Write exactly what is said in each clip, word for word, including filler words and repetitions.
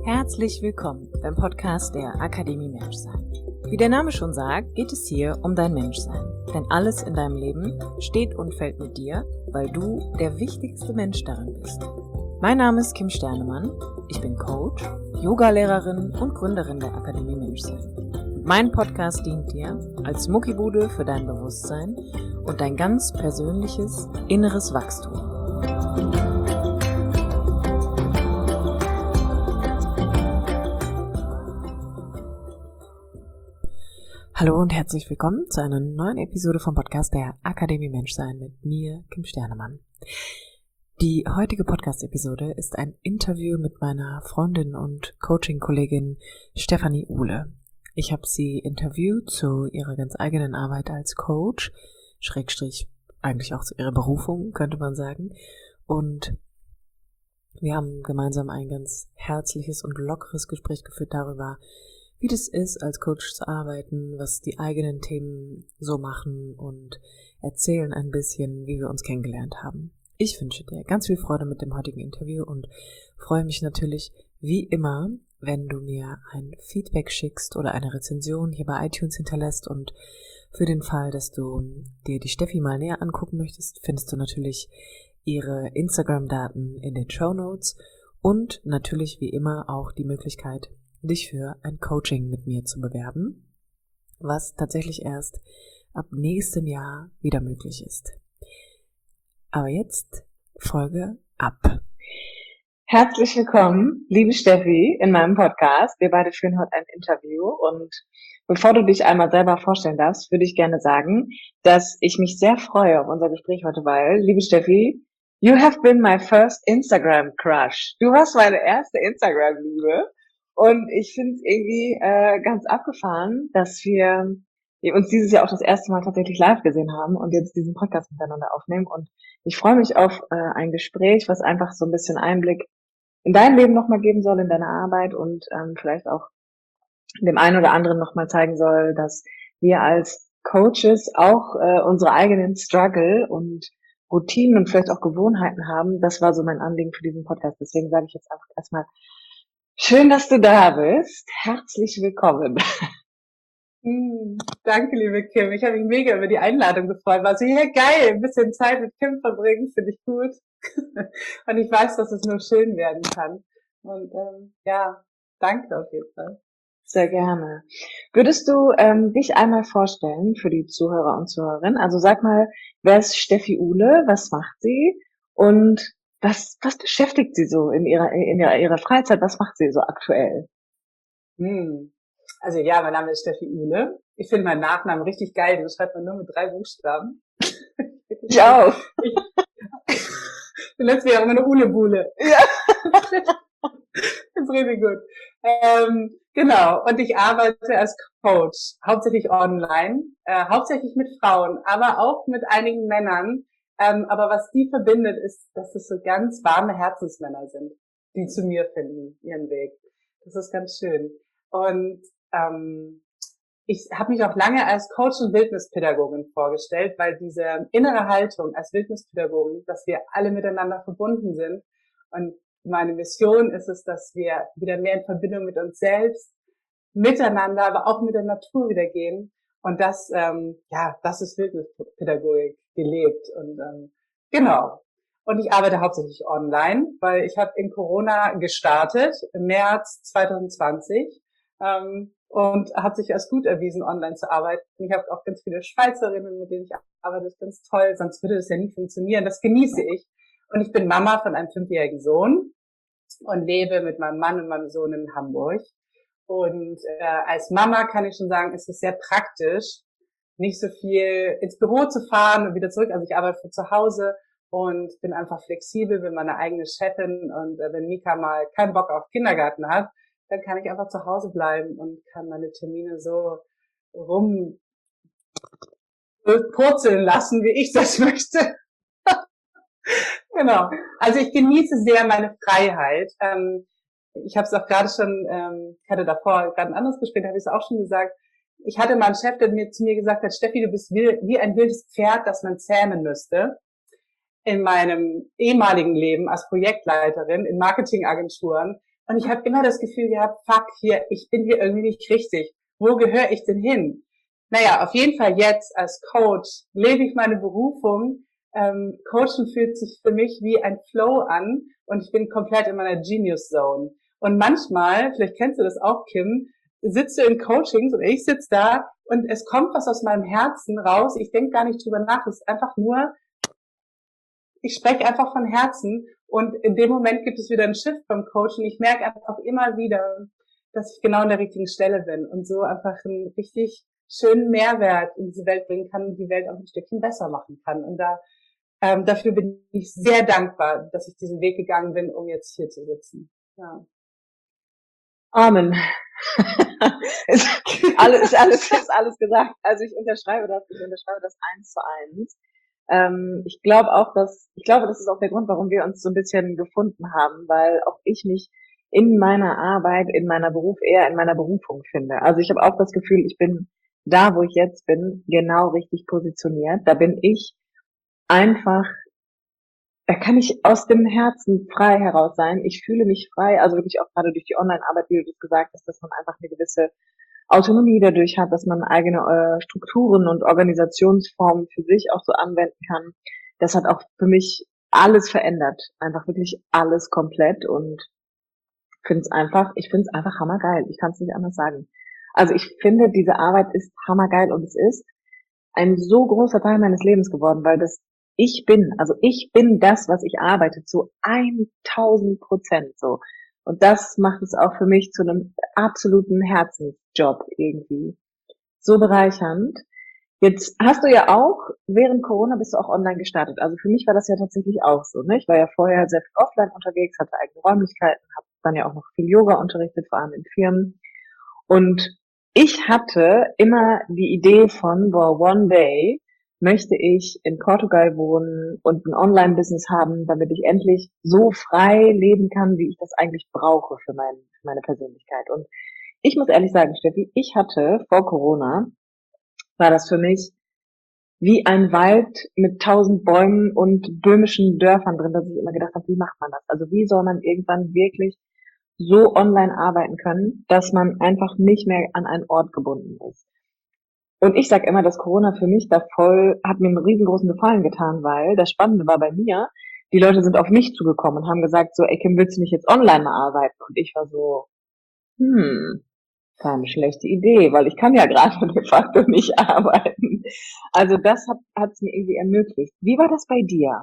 Herzlich willkommen beim Podcast der Akademie Menschsein. Wie der Name schon sagt, geht es hier um dein Menschsein. Denn alles in deinem Leben steht und fällt mit dir, weil du der wichtigste Mensch darin bist. Mein Name ist Kim Sternemann, ich bin Coach, Yogalehrerin und Gründerin der Akademie Menschsein. Mein Podcast dient dir als Muckibude für dein Bewusstsein und dein ganz persönliches inneres Wachstum. Hallo und herzlich willkommen zu einer neuen Episode vom Podcast der Akademie Menschsein mit mir, Kim Sternemann. Die heutige Podcast-Episode ist ein Interview mit meiner Freundin und Coaching-Kollegin Stefanie Uhle. Ich habe sie interviewt zu ihrer ganz eigenen Arbeit als Coach, Schrägstrich eigentlich auch zu ihrer Berufung, könnte man sagen. Und wir haben gemeinsam ein ganz herzliches und lockeres Gespräch geführt darüber, wie das ist, als Coach zu arbeiten, was die eigenen Themen so machen und erzählen ein bisschen, wie wir uns kennengelernt haben. Ich wünsche dir ganz viel Freude mit dem heutigen Interview und freue mich natürlich wie immer, wenn du mir ein Feedback schickst oder eine Rezension hier bei iTunes hinterlässt. Und für den Fall, dass du dir die Steffi mal näher angucken möchtest, findest du natürlich ihre Instagram-Daten in den Shownotes und natürlich wie immer auch die Möglichkeit, dich für ein Coaching mit mir zu bewerben, was tatsächlich erst ab nächstem Jahr wieder möglich ist. Aber jetzt Folge ab. Herzlich willkommen, liebe Steffi, in meinem Podcast. Wir beide führen heute ein Interview und bevor du dich einmal selber vorstellen darfst, würde ich gerne sagen, dass ich mich sehr freue auf unser Gespräch heute, weil, liebe Steffi, you have been my first Instagram crush. Du warst meine erste Instagram-Liebe. Und ich finde es irgendwie äh, ganz abgefahren, dass wir, wir uns dieses Jahr auch das erste Mal tatsächlich live gesehen haben und jetzt diesen Podcast miteinander aufnehmen. Und ich freue mich auf äh, ein Gespräch, was einfach so ein bisschen Einblick in dein Leben nochmal geben soll, in deine Arbeit und ähm, vielleicht auch dem einen oder anderen nochmal zeigen soll, dass wir als Coaches auch äh, unsere eigenen Struggle und Routinen und vielleicht auch Gewohnheiten haben. Das war so mein Anliegen für diesen Podcast. Deswegen sage ich jetzt einfach erstmal, schön, dass du da bist. Herzlich willkommen. Hm, danke, liebe Kim. Ich habe mich mega über die Einladung gefreut. War so, ja geil, ein bisschen Zeit mit Kim verbringen, finde ich gut. Und ich weiß, dass es nur schön werden kann. Und ähm, ja, danke auf jeden Fall. Sehr gerne. Würdest du ähm, dich einmal vorstellen für die Zuhörer und Zuhörerinnen? Also sag mal, wer ist Steffi Uhle? Was macht sie? Und Was, was beschäftigt sie so in ihrer, in ihrer, ihrer Freizeit? Was macht sie so aktuell? Hm. Also ja, mein Name ist Steffi Uhle. Ich finde meinen Nachnamen richtig geil. Den schreibt man nur mit drei Buchstaben. Ich auch. Ich benutze ja auch immer eine Uhle-Bule. Ja. Das ist richtig gut. Ähm, genau. Und ich arbeite als Coach, hauptsächlich online, äh, hauptsächlich mit Frauen, aber auch mit einigen Männern. Ähm, aber was die verbindet, ist, dass es so ganz warme Herzensmänner sind, die zu mir finden, ihren Weg. Das ist ganz schön. Und ähm, ich habe mich auch lange als Coach und Wildnispädagogin vorgestellt, weil diese innere Haltung als Wildnispädagogin, dass wir alle miteinander verbunden sind. Und meine Mission ist es, dass wir wieder mehr in Verbindung mit uns selbst, miteinander, aber auch mit der Natur wieder gehen. Und das, ähm, ja, das ist Wildnispädagogik gelebt. Und ähm, genau. Und ich arbeite hauptsächlich online, weil ich habe in Corona gestartet, im März zwanzig zwanzig, ähm, und hat sich als gut erwiesen, online zu arbeiten. Ich habe auch ganz viele Schweizerinnen, mit denen ich arbeite. Das ist ganz toll, sonst würde das ja nie funktionieren. Das genieße ich. Und ich bin Mama von einem fünfjährigen Sohn und lebe mit meinem Mann und meinem Sohn in Hamburg. Und äh, als Mama kann ich schon sagen, ist es sehr praktisch, nicht so viel ins Büro zu fahren und wieder zurück. Also ich arbeite von zu Hause und bin einfach flexibel, bin meine eigene Chefin. Und äh, wenn Mika mal keinen Bock auf Kindergarten hat, dann kann ich einfach zu Hause bleiben und kann meine Termine so rum purzeln lassen, wie ich das möchte. Genau. Also ich genieße sehr meine Freiheit. Ähm, ich habe es auch gerade schon, ähm, ich hatte davor gerade ein anderes Gespräch, da habe ich es auch schon gesagt. Ich hatte mal einen Chef, der mir zu mir gesagt hat, Steffi, du bist wie, wie ein wildes Pferd, das man zähmen müsste. In meinem ehemaligen Leben als Projektleiterin in Marketingagenturen Und ich habe immer das Gefühl gehabt, fuck, hier, ich bin hier irgendwie nicht richtig. Wo gehöre ich denn hin? Naja, auf jeden Fall jetzt als Coach lebe ich meine Berufung. Ähm, Coachen fühlt sich für mich wie ein Flow an und ich bin komplett in meiner Genius Zone. Und manchmal, vielleicht kennst du das auch, Kim, sitzt du in Coachings und ich sitze da und es kommt was aus meinem Herzen raus. Ich denke gar nicht drüber nach. Es ist einfach nur, ich spreche einfach von Herzen und in dem Moment gibt es wieder einen Shift beim Coaching. Ich merke einfach immer wieder, dass ich genau an der richtigen Stelle bin und so einfach einen richtig schönen Mehrwert in diese Welt bringen kann und die Welt auch ein Stückchen besser machen kann. Und da ähm, dafür bin ich sehr dankbar, dass ich diesen Weg gegangen bin, um jetzt hier zu sitzen. Ja. Amen. ist alles, ist alles, ist alles gesagt. Also ich unterschreibe das, ich unterschreibe das eins zu eins. Ähm, ich glaube auch, dass, ich glaube, das ist auch der Grund, warum wir uns so ein bisschen gefunden haben, weil auch ich mich in meiner Arbeit, in meiner Beruf eher in meiner Berufung finde. Also ich habe auch das Gefühl, ich bin da, wo ich jetzt bin, genau richtig positioniert. Da bin ich einfach, da kann ich aus dem Herzen frei heraus sein. Ich fühle mich frei, also wirklich auch gerade durch die Online-Arbeit, wie du das gesagt hast, dass man einfach eine gewisse Autonomie dadurch hat, dass man eigene äh, Strukturen und Organisationsformen für sich auch so anwenden kann. Das hat auch für mich alles verändert. Einfach wirklich alles komplett und finde es einfach, ich finde es einfach hammergeil. Ich kann es nicht anders sagen. Also ich finde, diese Arbeit ist hammergeil und es ist ein so großer Teil meines Lebens geworden, weil das ich bin, also ich bin das, was ich arbeite, zu tausend Prozent so. Und das macht es auch für mich zu einem absoluten Herzensjob irgendwie. So bereichernd. Jetzt hast du ja auch, während Corona bist du auch online gestartet. Also für mich war das ja tatsächlich auch so, ne? Ich war ja vorher sehr viel offline unterwegs, hatte eigene Räumlichkeiten, habe dann ja auch noch viel Yoga unterrichtet, vor allem in Firmen. Und ich hatte immer die Idee von, boah, one day möchte ich in Portugal wohnen und ein Online-Business haben, damit ich endlich so frei leben kann, wie ich das eigentlich brauche für, mein, für meine Persönlichkeit. Und ich muss ehrlich sagen, Steffi, ich hatte vor Corona, war das für mich wie ein Wald mit tausend Bäumen und böhmischen Dörfern drin, dass ich immer gedacht habe, wie macht man das? Also wie soll man irgendwann wirklich so online arbeiten können, dass man einfach nicht mehr an einen Ort gebunden ist. Und ich sage immer, dass Corona für mich da voll, hat mir einen riesengroßen Gefallen getan, weil das Spannende war bei mir, die Leute sind auf mich zugekommen und haben gesagt so, ey Kim, willst du nicht jetzt online mal arbeiten? Und ich war so, hm, keine schlechte Idee, weil ich kann ja gerade de facto nicht arbeiten. Also das hat es mir irgendwie ermöglicht. Wie war das bei dir?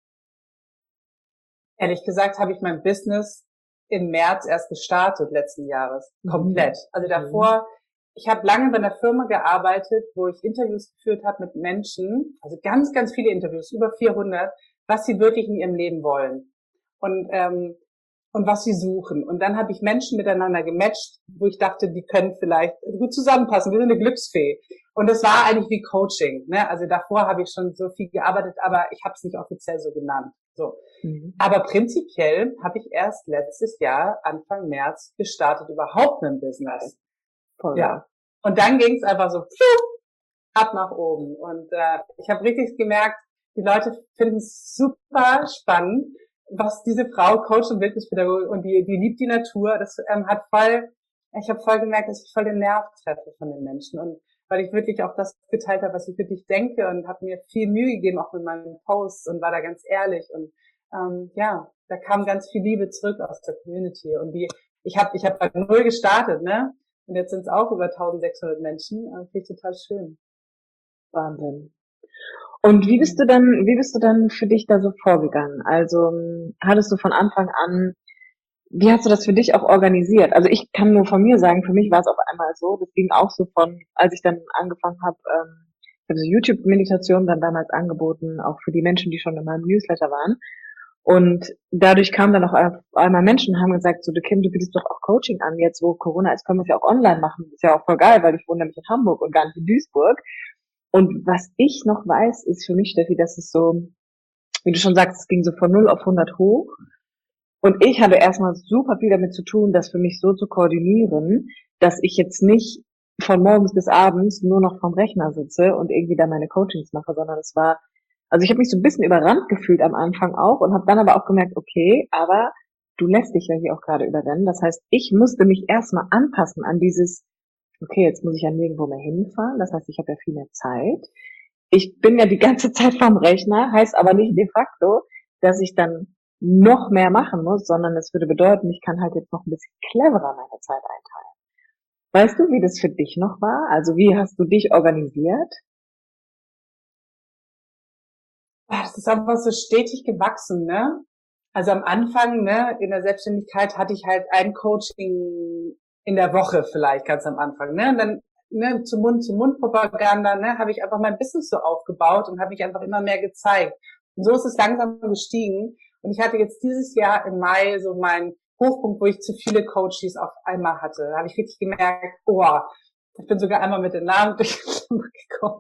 Ehrlich gesagt habe ich mein Business im März erst gestartet letzten Jahres, komplett. Mhm. Also davor, ich habe lange bei einer Firma gearbeitet, wo ich Interviews geführt habe mit Menschen, also ganz, ganz viele Interviews, über vierhundert, was sie wirklich in ihrem Leben wollen und ähm, und was sie suchen. Und dann habe ich Menschen miteinander gematcht, wo ich dachte, die können vielleicht gut zusammenpassen. Wir sind eine Glücksfee. Und das war eigentlich wie Coaching. Ne? Also davor habe ich schon so viel gearbeitet, aber ich habe es nicht offiziell so genannt. So. Mhm. Aber prinzipiell habe ich erst letztes Jahr, Anfang März, gestartet, überhaupt ein Business. Voll. Ja. Und dann ging es einfach so pfiuh, ab nach oben. Und äh, ich habe richtig gemerkt, die Leute finden es super spannend, was diese Frau, Coach und Bildungspädagogin, und die, die liebt die Natur. Das ähm, hat voll, ich habe voll gemerkt, dass ich voll den Nerv treffe von den Menschen. Und weil ich wirklich auch das geteilt habe, was ich wirklich denke, und habe mir viel Mühe gegeben, auch mit meinen Posts, und war da ganz ehrlich. Und ähm, ja, da kam ganz viel Liebe zurück aus der Community. Und die, ich habe ich hab bei null gestartet, ne? Und jetzt sind es auch über eintausendsechshundert Menschen. Äh, Finde ich total schön. Wahnsinn. Und wie bist du dann, wie bist du dann für dich da so vorgegangen? Also hattest du von Anfang an, wie hast du das für dich auch organisiert? Also ich kann nur von mir sagen, für mich war es auf einmal so, das ging auch so von, als ich dann angefangen habe, ähm, ich habe so YouTube-Meditation dann damals angeboten, auch für die Menschen, die schon in meinem Newsletter waren. Und dadurch kamen dann auch auf einmal Menschen und haben gesagt, so, du Kim, du bietest doch auch Coaching an, jetzt wo Corona ist, können wir es ja auch online machen. Das ist ja auch voll geil, weil ich wohne nämlich in Hamburg und gar nicht in Duisburg. Und was ich noch weiß, ist für mich, Steffi, dass es so, wie du schon sagst, es ging so von null auf hundert hoch. Und ich hatte erstmal super viel damit zu tun, das für mich so zu koordinieren, dass ich jetzt nicht von morgens bis abends nur noch vorm Rechner sitze und irgendwie da meine Coachings mache, sondern es war, also ich habe mich so ein bisschen überrannt gefühlt am Anfang auch und habe dann aber auch gemerkt, okay, aber du lässt dich ja hier auch gerade überrennen. Das heißt, ich musste mich erstmal anpassen an dieses, okay, jetzt muss ich ja nirgendwo mehr hinfahren. Das heißt, ich habe ja viel mehr Zeit. Ich bin ja die ganze Zeit vorm Rechner, heißt aber nicht de facto, dass ich dann noch mehr machen muss, sondern es würde bedeuten, ich kann halt jetzt noch ein bisschen cleverer meine Zeit einteilen. Weißt du, wie das für dich noch war? Also wie hast du dich organisiert? Das ist einfach so stetig gewachsen, ne? Also am Anfang, ne, in der Selbstständigkeit hatte ich halt ein Coaching in der Woche vielleicht ganz am Anfang, ne? Und dann, ne, zu Mund-zu-Mund-Propaganda, ne, habe ich einfach mein Business so aufgebaut und habe mich einfach immer mehr gezeigt. Und so ist es langsam gestiegen. Und ich hatte jetzt dieses Jahr im Mai so meinen Hochpunkt, wo ich zu viele Coaches auf einmal hatte. Da habe ich richtig gemerkt, oh, ich bin sogar einmal mit den Namen durchgekommen.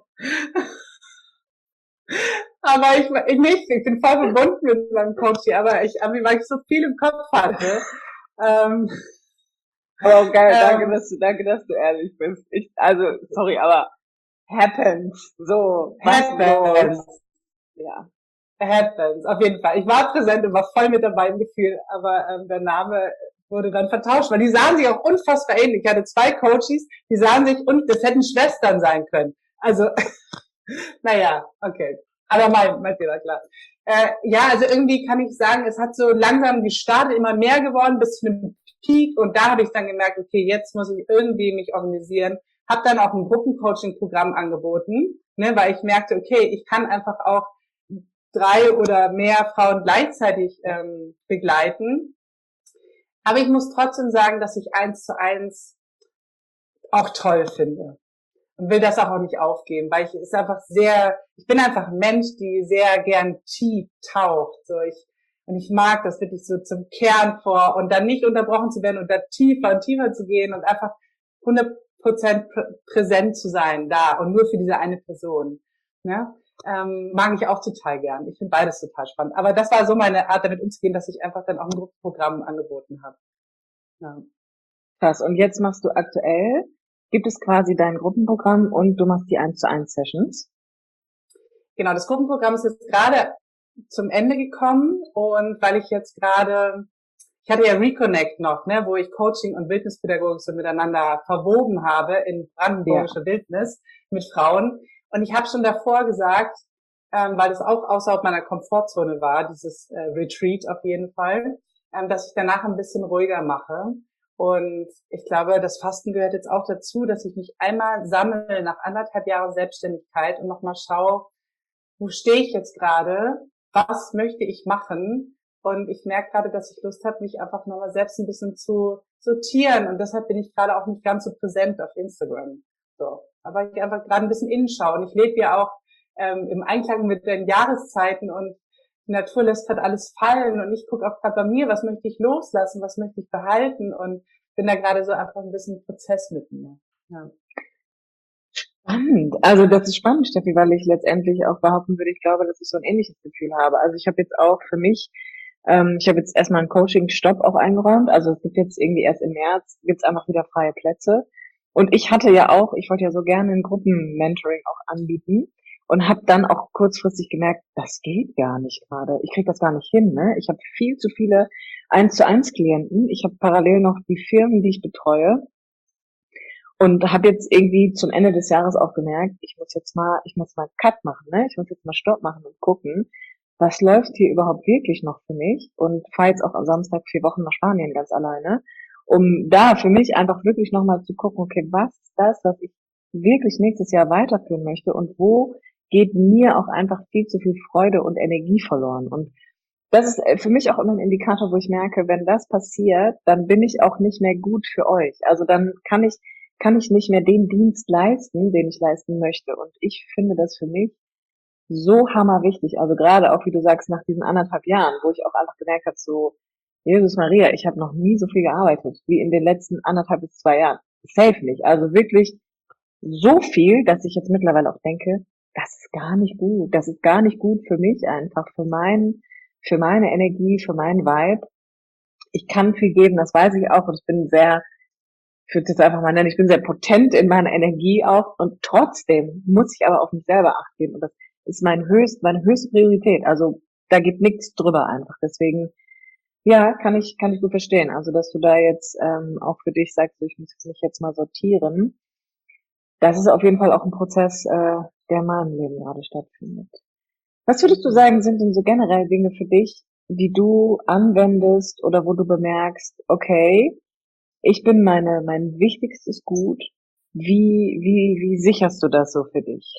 Aber ich, ich nicht, ich bin voll verbunden mit meinem Coach hier, aber ich, weil ich so viel im Kopf hatte. Ähm, aber auch geil, ähm, danke, dass du, danke, dass du ehrlich bist. Ich, also, sorry, aber happens, so, happens. Ja. Happens, auf jeden Fall. Ich war präsent und war voll mit dabei im Gefühl, aber ähm, der Name wurde dann vertauscht, weil die sahen sich auch unfassbar ähnlich. Ich hatte zwei Coaches, die sahen sich, und das hätten Schwestern sein können. Also, naja, okay. Aber mein, mein Fehler, klar. Äh, ja, also irgendwie kann ich sagen, es hat so langsam gestartet, immer mehr geworden bis zu einem Peak, und da habe ich dann gemerkt, okay, jetzt muss ich irgendwie mich organisieren. Habe dann auch ein Gruppencoaching-Programm angeboten, ne, weil ich merkte, okay, ich kann einfach auch drei oder mehr Frauen gleichzeitig ähm, begleiten. Aber ich muss trotzdem sagen, dass ich eins zu eins auch toll finde. Und will das auch nicht aufgeben, weil ich ist einfach sehr, ich bin einfach ein Mensch, die sehr gern tief taucht. So ich, und ich mag das wirklich so zum Kern vor und dann nicht unterbrochen zu werden und da tiefer und tiefer zu gehen und einfach hundert Prozent präsent zu sein da und nur für diese eine Person. Ja? Ähm, mag ich auch total gern. Ich finde beides total spannend. Aber das war so meine Art, damit umzugehen, dass ich einfach dann auch ein Gruppenprogramm angeboten habe. Ja. Krass. Und jetzt machst du aktuell, gibt es quasi dein Gruppenprogramm und du machst die eins zu eins Sessions? Genau, das Gruppenprogramm ist jetzt gerade zum Ende gekommen, und weil ich jetzt gerade, ich hatte ja Reconnect noch, ne, wo ich Coaching und Wildnispädagogik so miteinander verwoben habe in brandenburgische ja. Wildnis mit Frauen. Und ich habe schon davor gesagt, ähm, weil es auch außerhalb meiner Komfortzone war, dieses äh, Retreat auf jeden Fall, ähm, dass ich danach ein bisschen ruhiger mache. Und ich glaube, das Fasten gehört jetzt auch dazu, dass ich mich einmal sammle nach anderthalb Jahren Selbstständigkeit und nochmal schaue, wo stehe ich jetzt gerade, was möchte ich machen? Und ich merke gerade, dass ich Lust habe, mich einfach nochmal selbst ein bisschen zu sortieren. Und deshalb bin ich gerade auch nicht ganz so präsent auf Instagram. So, aber ich einfach gerade ein bisschen innenschauen. Ich lebe ja auch ähm, im Einklang mit den Jahreszeiten, und die Natur lässt halt alles fallen, und ich gucke auch gerade bei mir, was möchte ich loslassen, was möchte ich behalten, und bin da gerade so einfach ein bisschen im Prozess mit mir. Ja. Spannend. Also das ist spannend, Steffi, weil ich letztendlich auch behaupten würde, ich glaube, dass ich so ein ähnliches Gefühl habe. Also ich habe jetzt auch für mich, ähm, ich habe jetzt erstmal einen Coaching-Stopp auch eingeräumt. Also es gibt jetzt irgendwie erst im März, gibt's einfach wieder freie Plätze. Und ich hatte ja auch, ich wollte ja so gerne ein Gruppenmentoring auch anbieten und habe dann auch kurzfristig gemerkt, das geht gar nicht gerade. Ich kriege das gar nicht hin. Ne? Ich habe viel zu viele eins zu eins Klienten. Ich habe parallel noch die Firmen, die ich betreue. Und habe jetzt irgendwie zum Ende des Jahres auch gemerkt, ich muss jetzt mal, ich muss mal Cut machen, ne? Ich muss jetzt mal Stopp machen und gucken, was läuft hier überhaupt wirklich noch für mich, und fahre jetzt auch am Samstag vier Wochen nach Spanien ganz alleine, um da für mich einfach wirklich nochmal zu gucken, okay, was ist das, was ich wirklich nächstes Jahr weiterführen möchte, und wo geht mir auch einfach viel zu viel Freude und Energie verloren. Und das ist für mich auch immer ein Indikator, wo ich merke, wenn das passiert, dann bin ich auch nicht mehr gut für euch. Also dann kann ich kann ich nicht mehr den Dienst leisten, den ich leisten möchte. Und ich finde das für mich so hammerwichtig. Also gerade auch, wie du sagst, nach diesen anderthalb Jahren, wo ich auch einfach gemerkt habe, so, Jesus Maria, ich habe noch nie so viel gearbeitet wie in den letzten anderthalb bis zwei Jahren. Safe nicht. Also wirklich so viel, dass ich jetzt mittlerweile auch denke, das ist gar nicht gut. Das ist gar nicht gut für mich einfach, für mein, für meine Energie, für meinen Vibe. Ich kann viel geben, das weiß ich auch, und ich bin sehr, ich würde es jetzt einfach mal nennen, ich bin sehr potent in meiner Energie auch, und trotzdem muss ich aber auf mich selber Acht geben, und das ist mein höchst, meine höchste Priorität. Also da geht nichts drüber einfach. Deswegen, Ja, kann ich, kann ich gut verstehen. Also, dass du da jetzt ähm, auch für dich sagst, so, ich muss mich jetzt mal sortieren. Das ist auf jeden Fall auch ein Prozess, äh, der in meinem Leben gerade stattfindet. Was würdest du sagen, sind denn so generell Dinge für dich, die du anwendest oder wo du bemerkst, okay, ich bin meine, mein wichtigstes Gut. Wie, wie, wie sicherst du das so für dich?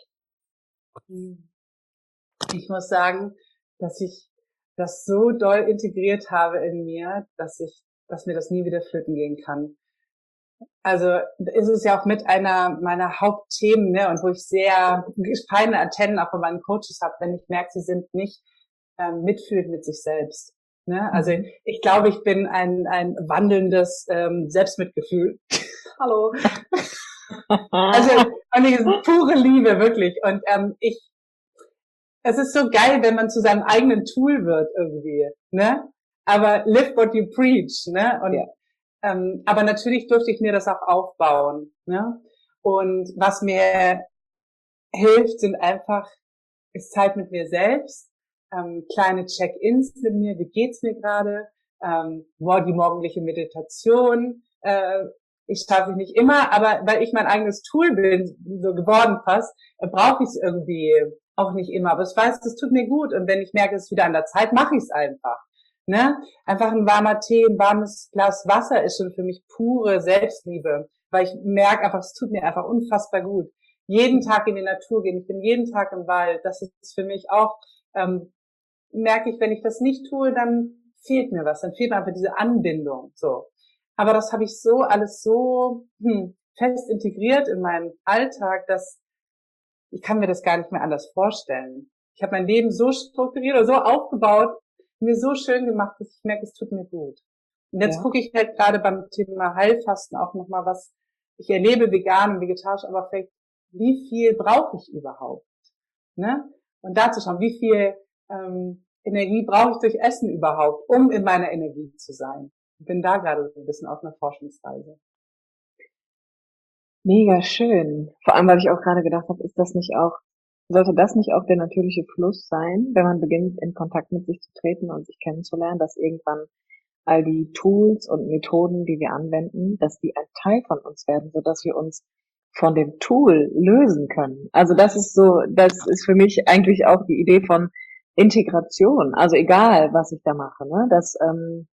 Ich muss sagen, dass ich das so doll integriert habe in mir, dass ich, dass mir das nie wieder flöten gehen kann. Also ist es ja auch mit einer meiner Hauptthemen, ne, und wo ich sehr feine Antennen auch bei meinen Coaches habe, wenn ich merke, sie sind nicht ähm, mitfühlend mit sich selbst. Ne? Also Mhm. ich glaube, ich bin ein, ein wandelndes ähm, Selbstmitgefühl. Hallo. Also und ich, pure Liebe, wirklich. Und ähm, ich, es ist so geil, wenn man zu seinem eigenen Tool wird irgendwie, ne? Aber live what you preach, ne? Und Ja. ähm, aber natürlich durfte ich mir das auch aufbauen, ne? Und was mir hilft, sind einfach ist Zeit mit mir selbst, ähm, kleine Check-ins mit mir, wie geht's mir gerade, ähm, die morgendliche Meditation. Äh, ich schaffe es nicht immer, aber weil ich mein eigenes Tool bin, so geworden fast, äh, brauche ich es irgendwie auch nicht immer. Aber ich weiß, das tut mir gut. Und wenn ich merke, es ist wieder an der Zeit, mache ich es einfach. Ne? Einfach ein warmer Tee, ein warmes Glas Wasser ist schon für mich pure Selbstliebe, weil ich merke einfach, es tut mir einfach unfassbar gut. Jeden Tag in die Natur gehen, ich bin jeden Tag im Wald, das ist für mich auch, ähm, merke ich, wenn ich das nicht tue, dann fehlt mir was, dann fehlt mir einfach diese Anbindung, so. Aber das habe ich so alles so hm, fest integriert in meinen Alltag, dass ich kann mir das gar nicht mehr anders vorstellen. Ich habe mein Leben so strukturiert oder so aufgebaut, mir so schön gemacht, dass ich merke, es tut mir gut. Und jetzt Ja. gucke ich halt gerade beim Thema Heilfasten auch nochmal was, ich erlebe vegan und vegetarisch, aber vielleicht, wie viel brauche ich überhaupt? Ne? Und da zu schauen, wie viel ähm, Energie brauche ich durch Essen überhaupt, um in meiner Energie zu sein. Ich bin da gerade so ein bisschen auf einer Forschungsreise. Mega schön. Vor allem, weil ich auch gerade gedacht habe, ist das nicht auch, sollte das nicht auch der natürliche Fluss sein, wenn man beginnt, in Kontakt mit sich zu treten und sich kennenzulernen, dass irgendwann all die Tools und Methoden, die wir anwenden, dass die ein Teil von uns werden, sodass wir uns von dem Tool lösen können. Also das ist so, das ist für mich eigentlich auch die Idee von Integration. Also egal, was ich da mache, ne, dass ähm,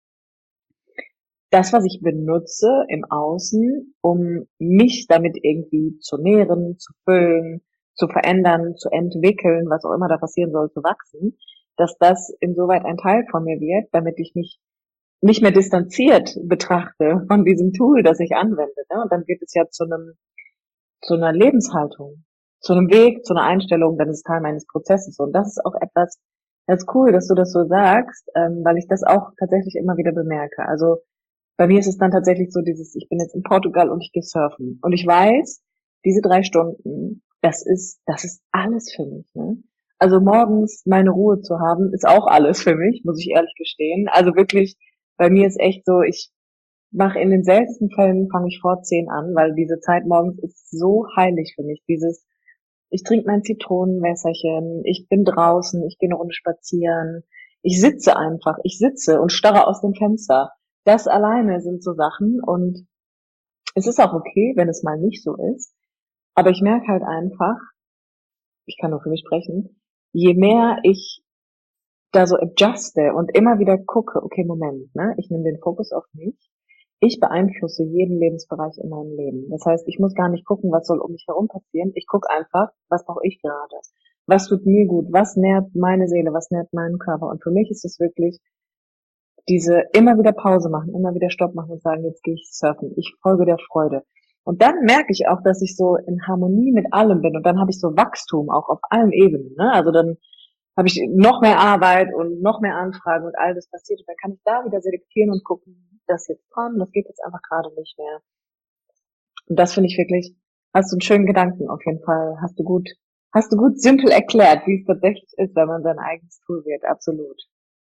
das, was ich benutze im Außen, um mich damit irgendwie zu nähren, zu füllen, zu verändern, zu entwickeln, was auch immer da passieren soll, zu wachsen, dass das insoweit ein Teil von mir wird, damit ich mich nicht mehr distanziert betrachte von diesem Tool, das ich anwende. Ne? Und dann wird es ja zu einem, zu einer Lebenshaltung, zu einem Weg, zu einer Einstellung, dann ist es Teil meines Prozesses. Und das ist auch etwas, das ist cool, dass du das so sagst, ähm, weil ich das auch tatsächlich immer wieder bemerke. Also bei mir ist es dann tatsächlich so dieses, ich bin jetzt in Portugal und ich gehe surfen. Und ich weiß, diese drei Stunden, das ist, das ist alles für mich. Ne? Also morgens meine Ruhe zu haben, ist auch alles für mich, muss ich ehrlich gestehen. Also wirklich, bei mir ist echt so, ich mache in den seltensten Fällen, fange ich vor zehn an, weil diese Zeit morgens ist so heilig für mich. Dieses, ich trinke mein Zitronenwässerchen, ich bin draußen, ich gehe eine Runde spazieren, ich sitze einfach, ich sitze und starre aus dem Fenster. Das alleine sind so Sachen und es ist auch okay, wenn es mal nicht so ist. Aber ich merke halt einfach, ich kann nur für mich sprechen, je mehr ich da so adjuste und immer wieder gucke, okay, Moment, ne, ich nehme den Fokus auf mich, ich beeinflusse jeden Lebensbereich in meinem Leben. Das heißt, ich muss gar nicht gucken, was soll um mich herum passieren. Ich gucke einfach, was brauche ich gerade? Was tut mir gut? Was nährt meine Seele? Was nährt meinen Körper? Und für mich ist es wirklich diese immer wieder Pause machen, immer wieder Stopp machen und sagen, jetzt gehe ich surfen. Ich folge der Freude. Und dann merke ich auch, dass ich so in Harmonie mit allem bin. Und dann habe ich so Wachstum auch auf allen Ebenen. Ne? Also dann habe ich noch mehr Arbeit und noch mehr Anfragen und all das passiert. Und dann kann ich da wieder selektieren und gucken, das jetzt dran, das geht jetzt einfach gerade nicht mehr. Und das finde ich wirklich, hast du einen schönen Gedanken auf jeden Fall. Hast du gut, hast du gut simpel erklärt, wie es tatsächlich ist, wenn man sein eigenes Tool wird. Absolut.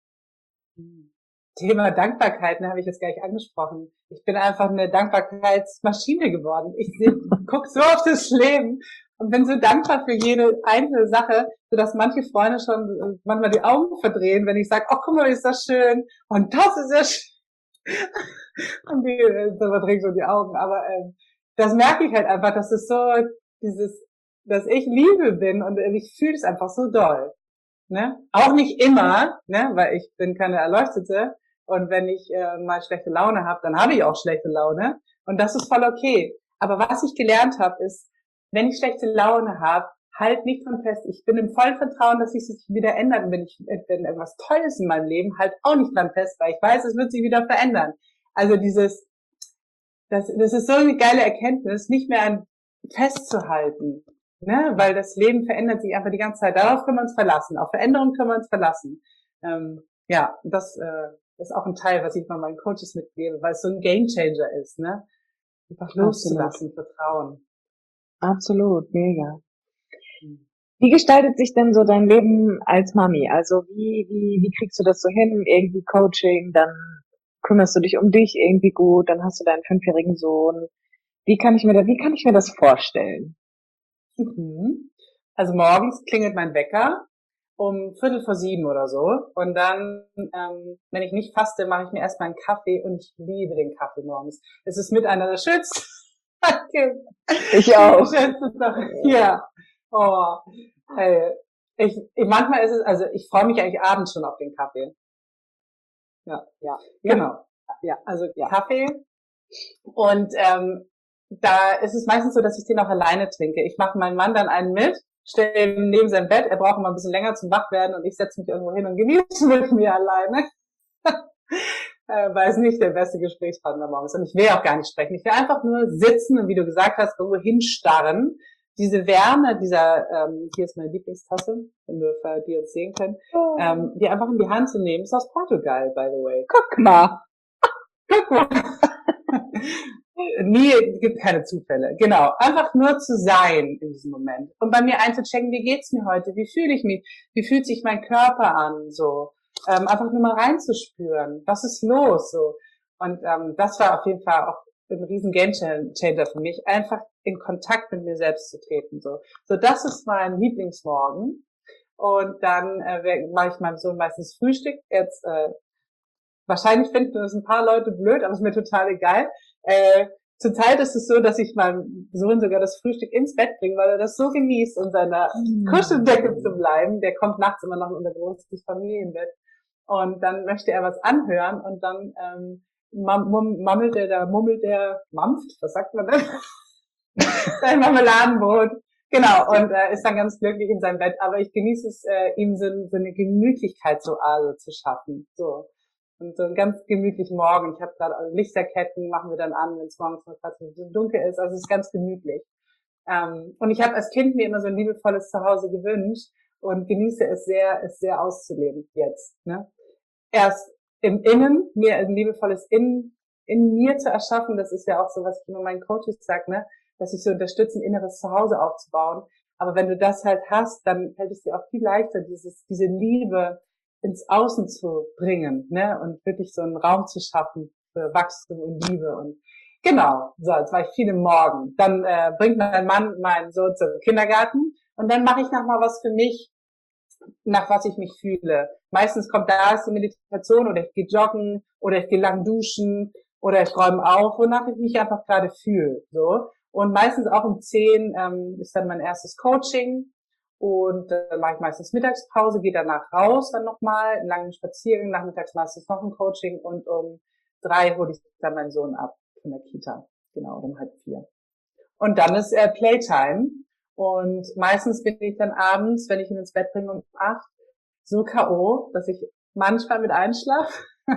Thema Dankbarkeit, ne, habe ich jetzt gar nicht angesprochen. Ich bin einfach eine Dankbarkeitsmaschine geworden. Ich gucke so auf das Leben und bin so dankbar für jede einzelne Sache, sodass manche Freunde schon manchmal die Augen verdrehen, wenn ich sage, oh, guck mal, ist das schön und das ist ja schön. Und die äh, verdrehen so die Augen. Aber ähm, das merke ich halt einfach, dass es so dieses, dass ich Liebe bin und ich fühle es einfach so doll. Ne? Auch nicht immer, ne? Weil ich bin keine Erleuchtete. Und wenn ich äh, mal schlechte Laune habe, dann habe ich auch schlechte Laune. Und das ist voll okay. Aber was ich gelernt habe, ist, wenn ich schlechte Laune habe, halt nicht dran fest. Ich bin im vollen Vertrauen, dass es sich wieder ändert. Und wenn ich, wenn irgendwas Tolles in meinem Leben, halt auch nicht dran fest, weil ich weiß, es wird sich wieder verändern. Also dieses, das, das ist so eine geile Erkenntnis, nicht mehr an festzuhalten, ne? Weil das Leben verändert sich einfach die ganze Zeit. Darauf können wir uns verlassen. Auf Veränderungen können wir uns verlassen. Ähm, ja, das äh, ist auch ein Teil, was ich mal meinen Coaches mitgebe, weil es so ein Gamechanger ist, ne? Einfach loszulassen, Vertrauen. Absolut, mega. Wie gestaltet sich denn so dein Leben als Mami? Also wie, wie, wie kriegst du das so hin? Irgendwie Coaching, dann kümmerst du dich um dich irgendwie gut, dann hast du deinen fünfjährigen Sohn. Wie kann ich mir da, wie kann ich mir das vorstellen? Mhm. Also morgens klingelt mein Wecker um Viertel vor sieben oder so. Und dann, ähm, wenn ich nicht faste, mache ich mir erstmal einen Kaffee und ich liebe den Kaffee morgens. Es ist mit einer der schönsten. Ich auch. Ja. Oh. Hey. Ich, ich, manchmal ist es, also ich freue mich eigentlich abends schon auf den Kaffee. Ja, ja, genau. Ja, also ja. Kaffee. Und ähm, da ist es meistens so, dass ich den auch alleine trinke. Ich mache meinen Mann dann einen mit, stelle ihn neben sein Bett, er braucht immer ein bisschen länger zum Wachwerden und ich setze mich irgendwo hin und genieße mit mir alleine. äh, weil es nicht der beste Gesprächspartner morgens ist. Und ich will auch gar nicht sprechen. Ich will einfach nur sitzen und wie du gesagt hast, irgendwo hinstarren. Diese Wärme dieser, ähm, hier ist meine Lieblingstasse, wenn wir für die uns sehen können, oh. ähm, die einfach in die Hand zu nehmen, ist aus Portugal, by the way. Guck mal. Guck mal. Nie, gibt keine Zufälle. Genau. Einfach nur zu sein in diesem Moment. Und bei mir einzuchecken, wie geht's mir heute? Wie fühle ich mich? Wie fühlt sich mein Körper an? So. Ähm, einfach nur mal reinzuspüren. Was ist los? So. Und, ähm, das war auf jeden Fall auch ein riesen Gamechanger für mich. Einfach in Kontakt mit mir selbst zu treten, so. So, das ist mein Lieblingsmorgen. Und dann, äh, mache ich meinem Sohn meistens Frühstück. Jetzt, äh, wahrscheinlich finden das ein paar Leute blöd, aber ist mir total egal. Äh, zurzeit ist es so, dass ich meinem Sohn sogar das Frühstück ins Bett bringe, weil er das so genießt, in seiner mm. Kuscheldecke zu bleiben. Der kommt nachts immer noch in unser großes Familienbett. Und dann möchte er was anhören und dann ähm, mammelt er da, mummelt er, mampft, was sagt man denn? Sein Marmeladenbrot. Genau, und äh, ist dann ganz glücklich in seinem Bett. Aber ich genieße es, äh, ihm so, so eine Gemütlichkeitsoase zu schaffen. So. Und so einen ganz gemütlichen Morgen. Ich habe gerade also Lichterketten, machen wir dann an, wenn es morgens noch fast so dunkel ist. Also es ist ganz gemütlich. Ähm, und ich habe als Kind mir immer so ein liebevolles Zuhause gewünscht und genieße es sehr, es sehr auszuleben jetzt. Ne? Erst im Innen, mir ein liebevolles Innen in mir zu erschaffen. Das ist ja auch so, was ich immer meinen Coaches sage, ne? Dass ich so unterstütze, ein inneres Zuhause aufzubauen. Aber wenn du das halt hast, dann fällt es dir auch viel leichter, dieses, diese Liebe ins Außen zu bringen, ne, und wirklich so einen Raum zu schaffen für Wachstum und Liebe und genau, so, jetzt war ich viel im Morgen. Dann äh, bringt mein Mann meinen Sohn zum Kindergarten und dann mache ich nochmal was für mich, nach was ich mich fühle. Meistens kommt da erst die Meditation oder ich gehe joggen oder ich gehe lang duschen oder ich räume auf, wonach ich mich einfach gerade fühle, so. Und meistens auch um zehn ähm, ist dann mein erstes Coaching. Und äh, mache ich meistens Mittagspause, gehe danach raus dann nochmal, einen langen Spaziergang, nachmittags meistens noch ein Coaching und um drei hole ich dann meinen Sohn ab von der Kita, genau, um halb vier. Und dann ist äh, Playtime und meistens bin ich dann abends, wenn ich ihn ins Bett bringe um acht, so K O, dass ich manchmal mit einschlafe,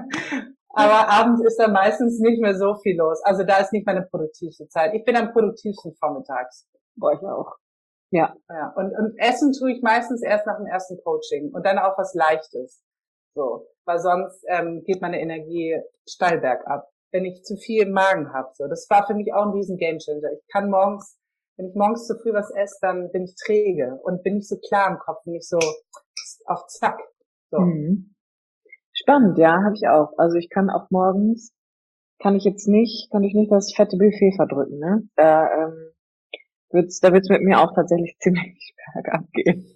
aber abends ist dann meistens nicht mehr so viel los. Also da ist nicht meine produktivste Zeit. Ich bin am produktivsten vormittags. Boah, ich auch. Ja, ja. Und, und essen tue ich meistens erst nach dem ersten Coaching und dann auch was Leichtes. So, weil sonst ähm, geht meine Energie steil bergab, wenn ich zu viel im Magen habe. So, das war für mich auch ein riesen Gamechanger. Ich kann morgens, wenn ich morgens zu früh was esse, dann bin ich träge und bin nicht so klar im Kopf, nicht so auf Zack. So. Mhm. Spannend, ja, habe ich auch. Also ich kann auch morgens, kann ich jetzt nicht, kann ich nicht das fette Buffet verdrücken, ne? Da ähm, wird's, da wird's mit mir auch tatsächlich ziemlich bergab gehen.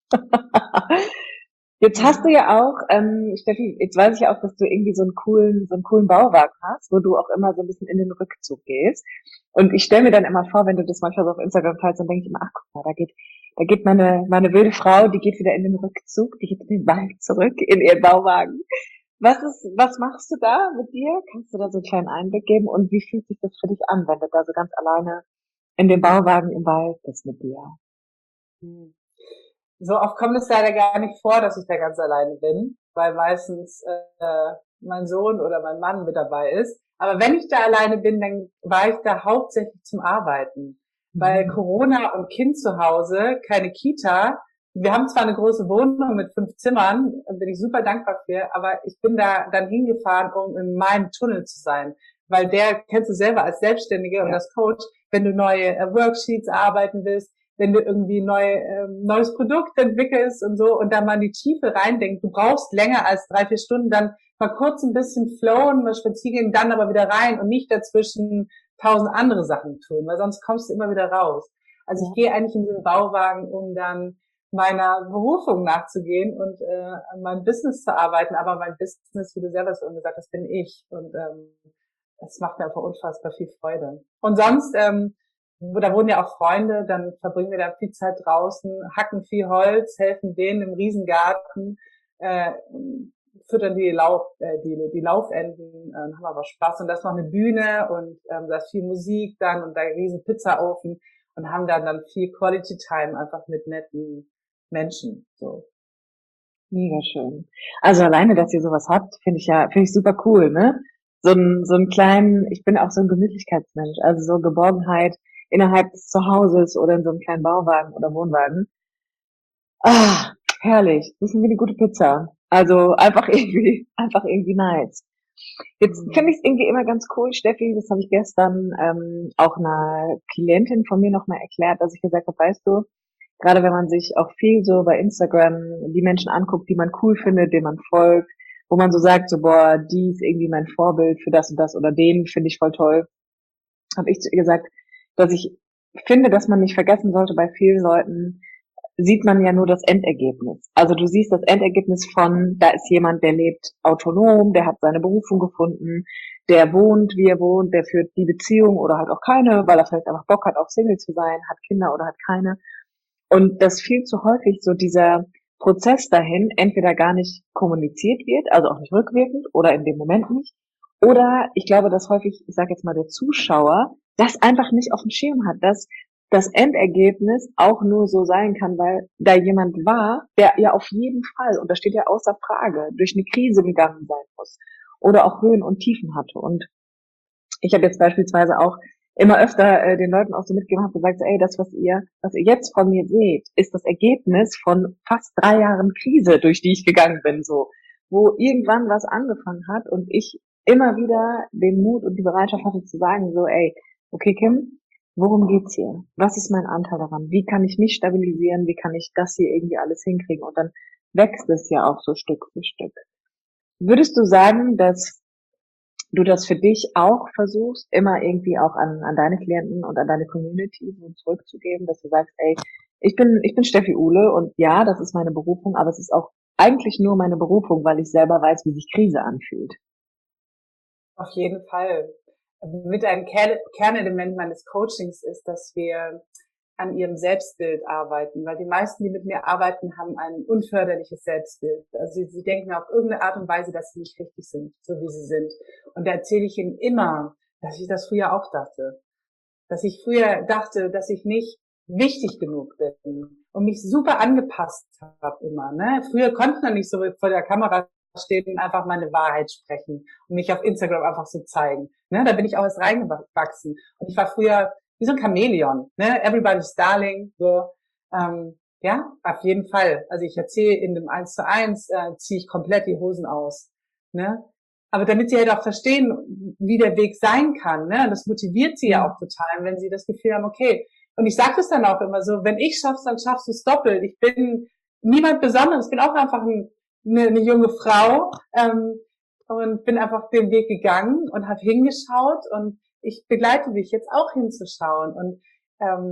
Jetzt hast du ja auch, ähm, Steffi, jetzt weiß ich ja auch, dass du irgendwie so einen coolen, so einen coolen Bauwagen hast, wo du auch immer so ein bisschen in den Rückzug gehst. Und ich stelle mir dann immer vor, wenn du das manchmal so auf Instagram teilst, dann denke ich immer, ach guck mal, da geht, da geht meine, meine wilde Frau, die geht wieder in den Rückzug, die geht in den Wald zurück, in ihren Bauwagen. Was ist, was machst du da mit dir? Kannst du da so einen kleinen Einblick geben? Und wie fühlt sich das für dich an, wenn du da so ganz alleine in dem Bauwagen im Wald bist mit dir? Hm. So oft kommt es leider gar nicht vor, dass ich da ganz alleine bin, weil meistens äh, mein Sohn oder mein Mann mit dabei ist. Aber wenn ich da alleine bin, dann war ich da hauptsächlich zum Arbeiten. Weil Corona und Kind zu Hause, keine Kita. Wir haben zwar eine große Wohnung mit fünf Zimmern, bin ich super dankbar für, aber ich bin da dann hingefahren, um in meinem Tunnel zu sein. Weil der kennst du selber als Selbstständige und Ja. als Coach, wenn du neue äh, Worksheets arbeiten willst, wenn du irgendwie neu, ähm, neues Produkt entwickelst und so und dann mal in die Tiefe reindenkst, du brauchst länger als drei, vier Stunden, dann mal kurz ein bisschen flowen, mal spazieren, dann aber wieder rein und nicht dazwischen tausend andere Sachen tun, weil sonst kommst du immer wieder raus. Also ich gehe eigentlich in den Bauwagen, um dann meiner Berufung nachzugehen und äh, an meinem Business zu arbeiten, aber mein Business, wie du selber so gesagt hast, bin ich und ähm, das macht mir einfach unfassbar viel Freude. Und sonst, ähm, da wohnen ja auch Freunde, dann verbringen wir da viel Zeit draußen, hacken viel Holz, helfen denen im Riesengarten, äh, füttern die Lauf, äh, die, die Laufenden, äh, haben aber Spaß und da ist noch eine Bühne und ähm, da ist viel Musik dann und da ein riesen Pizzaofen und haben dann dann viel Quality Time einfach mit netten Menschen, so. Mega schön. Also alleine, dass ihr sowas habt, finde ich ja, finde ich super cool, ne? So ein, so einen kleinen, ich bin auch so ein Gemütlichkeitsmensch, also so Geborgenheit innerhalb des Zuhauses oder in so einem kleinen Bauwagen oder Wohnwagen. Ah, herrlich. Das ist wie eine gute Pizza. Also einfach irgendwie, einfach irgendwie nice. Jetzt finde ich es irgendwie immer ganz cool, Steffi, das habe ich gestern ähm, auch einer Klientin von mir nochmal erklärt, dass ich gesagt habe, weißt du, gerade wenn man sich auch viel so bei Instagram die Menschen anguckt, die man cool findet, denen man folgt, wo man so sagt, so boah, die ist irgendwie mein Vorbild für das und das oder den finde ich voll toll, habe ich zu ihr gesagt, dass ich finde, dass man nicht vergessen sollte, bei vielen Leuten sieht man ja nur das Endergebnis. Also du siehst das Endergebnis von, da ist jemand, der lebt autonom, der hat seine Berufung gefunden, der wohnt, wie er wohnt, der führt die Beziehung oder halt auch keine, weil er vielleicht einfach Bock hat, auch Single zu sein, hat Kinder oder hat keine. Und dass viel zu häufig so dieser Prozess dahin entweder gar nicht kommuniziert wird, also auch nicht rückwirkend oder in dem Moment nicht. Oder ich glaube, dass häufig, ich sage jetzt mal, der Zuschauer das einfach nicht auf dem Schirm hat, dass das Endergebnis auch nur so sein kann, weil da jemand war, der ja auf jeden Fall, und das steht ja außer Frage, durch eine Krise gegangen sein muss oder auch Höhen und Tiefen hatte. Und ich habe jetzt beispielsweise auch immer öfter äh, den Leuten auch so mitgegeben, habe gesagt, so, ey, das, was ihr, was ihr jetzt von mir seht, ist das Ergebnis von fast drei Jahren Krise, durch die ich gegangen bin, so, wo irgendwann was angefangen hat und ich immer wieder den Mut und die Bereitschaft hatte zu sagen, so, ey, okay, Kim, worum geht's hier? Was ist mein Anteil daran? Wie kann ich mich stabilisieren? Wie kann ich das hier irgendwie alles hinkriegen? Und dann wächst es ja auch so Stück für Stück. Würdest du sagen, dass du das für dich auch versuchst, immer irgendwie auch an, an deine Klienten und an deine Community so zurückzugeben, dass du sagst, ey, ich bin, ich bin Steffi Uhle und ja, das ist meine Berufung, aber es ist auch eigentlich nur meine Berufung, weil ich selber weiß, wie sich Krise anfühlt. Auf jeden Fall. Mit einem Kern Kernelement meines Coachings ist, dass wir an ihrem Selbstbild arbeiten, weil die meisten, die mit mir arbeiten, haben ein unförderliches Selbstbild. Also sie, sie denken auf irgendeine Art und Weise, dass sie nicht richtig sind, so wie sie sind. Und da erzähle ich ihnen immer, dass ich das früher auch dachte. Dass ich früher dachte, dass ich nicht wichtig genug bin und mich super angepasst habe immer. Ne? Früher konnte man nicht so vor der Kamera stehen und einfach meine Wahrheit sprechen und mich auf Instagram einfach so zeigen. Ne? Da bin ich auch erst reingewachsen. Und ich war früher wie so ein Chamäleon, ne? Everybody's Darling, so, ähm, ja, auf jeden Fall. Also ich erzähle in dem eins zu eins, äh, ziehe ich komplett die Hosen aus, ne? Aber damit sie halt auch verstehen, wie der Weg sein kann, ne? Das motiviert sie ja auch total, wenn sie das Gefühl haben, okay. Und ich sage das dann auch immer so, wenn ich schaff's, dann schaffst du es doppelt. Ich bin niemand Besonderes, ich bin auch einfach ein, eine, eine junge Frau, ähm, und bin einfach den Weg gegangen und habe hingeschaut und ich begleite dich jetzt auch hinzuschauen und ähm,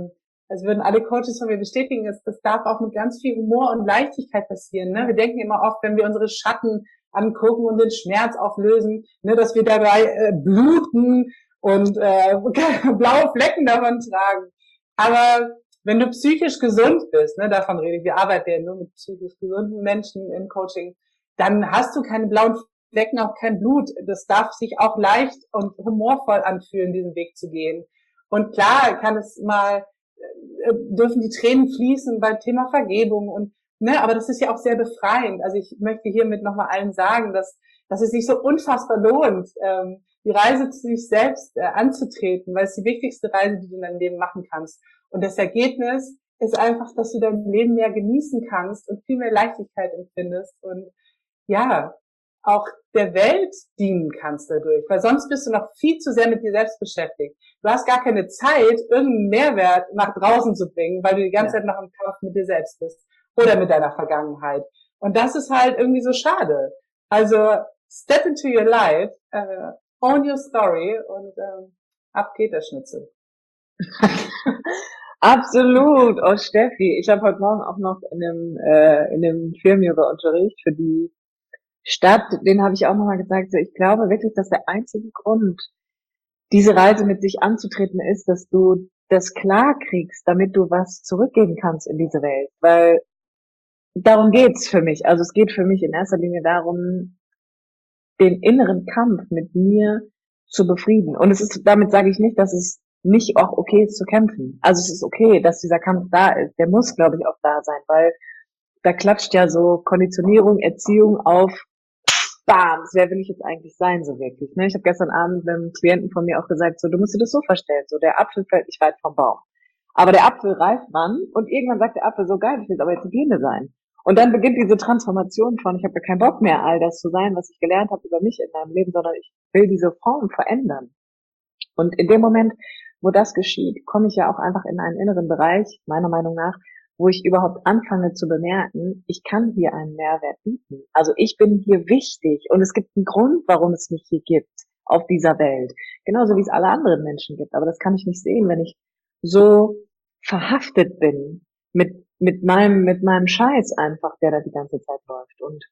also würden alle Coaches von mir bestätigen, das, das darf auch mit ganz viel Humor und Leichtigkeit passieren. Ne? Wir denken immer oft, wenn wir unsere Schatten angucken und den Schmerz auflösen, ne, dass wir dabei äh, bluten und äh, blaue Flecken davon tragen. Aber wenn du psychisch gesund bist, ne, davon rede ich, wir arbeiten ja nur mit psychisch gesunden Menschen im Coaching, dann hast du keine blauen Flecken, auch kein Blut. Das darf sich auch leicht und humorvoll anfühlen, diesen Weg zu gehen. Und klar kann es mal, äh, dürfen die Tränen fließen beim Thema Vergebung und ne, aber das ist ja auch sehr befreiend. Also ich möchte hiermit nochmal allen sagen, dass, dass es sich so unfassbar lohnt, ähm, die Reise zu sich selbst äh, anzutreten, weil es die wichtigste Reise, die du in deinem Leben machen kannst. Und das Ergebnis ist einfach, dass du dein Leben mehr genießen kannst und viel mehr Leichtigkeit empfindest und ja, auch der Welt dienen kannst dadurch, weil sonst bist du noch viel zu sehr mit dir selbst beschäftigt. Du hast gar keine Zeit, irgendeinen Mehrwert nach draußen zu bringen, weil du die ganze ja. Zeit noch im Kampf mit dir selbst bist oder mit deiner Vergangenheit. Und das ist halt irgendwie so schade. Also step into your life, uh, own your story und ähm, ab geht der Schnitzel. Absolut. Oh Steffi, ich habe heute Morgen auch noch in einem äh, in einem Film-Yoga-Unterricht für die Stadt, den habe ich auch nochmal gesagt, so ich glaube wirklich, dass der einzige Grund, diese Reise mit sich anzutreten, ist, dass du das klar kriegst, damit du was zurückgeben kannst in diese Welt. Weil darum geht's für mich. Also es geht für mich in erster Linie darum, den inneren Kampf mit mir zu befrieden. Und es ist, damit sage ich nicht, dass es nicht auch okay ist zu kämpfen. Also es ist okay, dass dieser Kampf da ist. Der muss, glaube ich, auch da sein, weil da klatscht ja so Konditionierung, Erziehung auf, bam, wer will ich jetzt eigentlich sein, so wirklich. Ne? Ich habe gestern Abend einem Klienten von mir auch gesagt, so, du musst dir das so vorstellen, so der Apfel fällt nicht weit vom Baum. Aber der Apfel reift man und irgendwann sagt der Apfel so, geil, ich will aber jetzt eine Birne sein. Und dann beginnt diese Transformation von, ich habe ja keinen Bock mehr, all das zu sein, was ich gelernt habe über mich in meinem Leben, sondern ich will diese Form verändern. Und in dem Moment, wo das geschieht, komme ich ja auch einfach in einen inneren Bereich, meiner Meinung nach, wo ich überhaupt anfange zu bemerken, ich kann hier einen Mehrwert bieten. Also ich bin hier wichtig und es gibt einen Grund, warum es mich hier gibt auf dieser Welt. Genauso wie es alle anderen Menschen gibt. Aber das kann ich nicht sehen, wenn ich so verhaftet bin mit mit meinem mit meinem Scheiß einfach, der da die ganze Zeit läuft. Und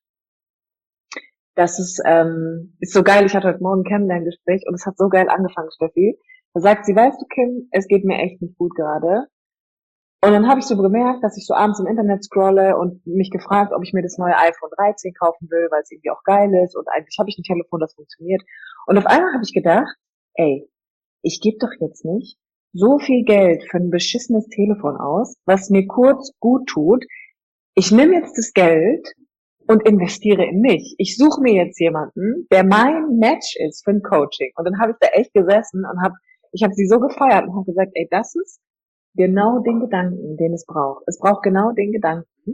das ist ähm, ist so geil. Ich hatte heute Morgen ein Kennenlerngespräch und es hat so geil angefangen, Steffi. Da sagt sie, weißt du, Kim, es geht mir echt nicht gut gerade. Und dann habe ich so gemerkt, dass ich so abends im Internet scrolle und mich gefragt, ob ich mir das neue iPhone dreizehn kaufen will, weil es irgendwie auch geil ist und eigentlich habe ich ein Telefon, das funktioniert. Und auf einmal habe ich gedacht, ey, ich gebe doch jetzt nicht so viel Geld für ein beschissenes Telefon aus, was mir kurz gut tut. Ich nehme jetzt das Geld und investiere in mich. Ich suche mir jetzt jemanden, der mein Match ist für ein Coaching. Und dann habe ich da echt gesessen und habe, ich habe sie so gefeiert und habe gesagt, ey, das ist genau den Gedanken, den es braucht. Es braucht genau den Gedanken,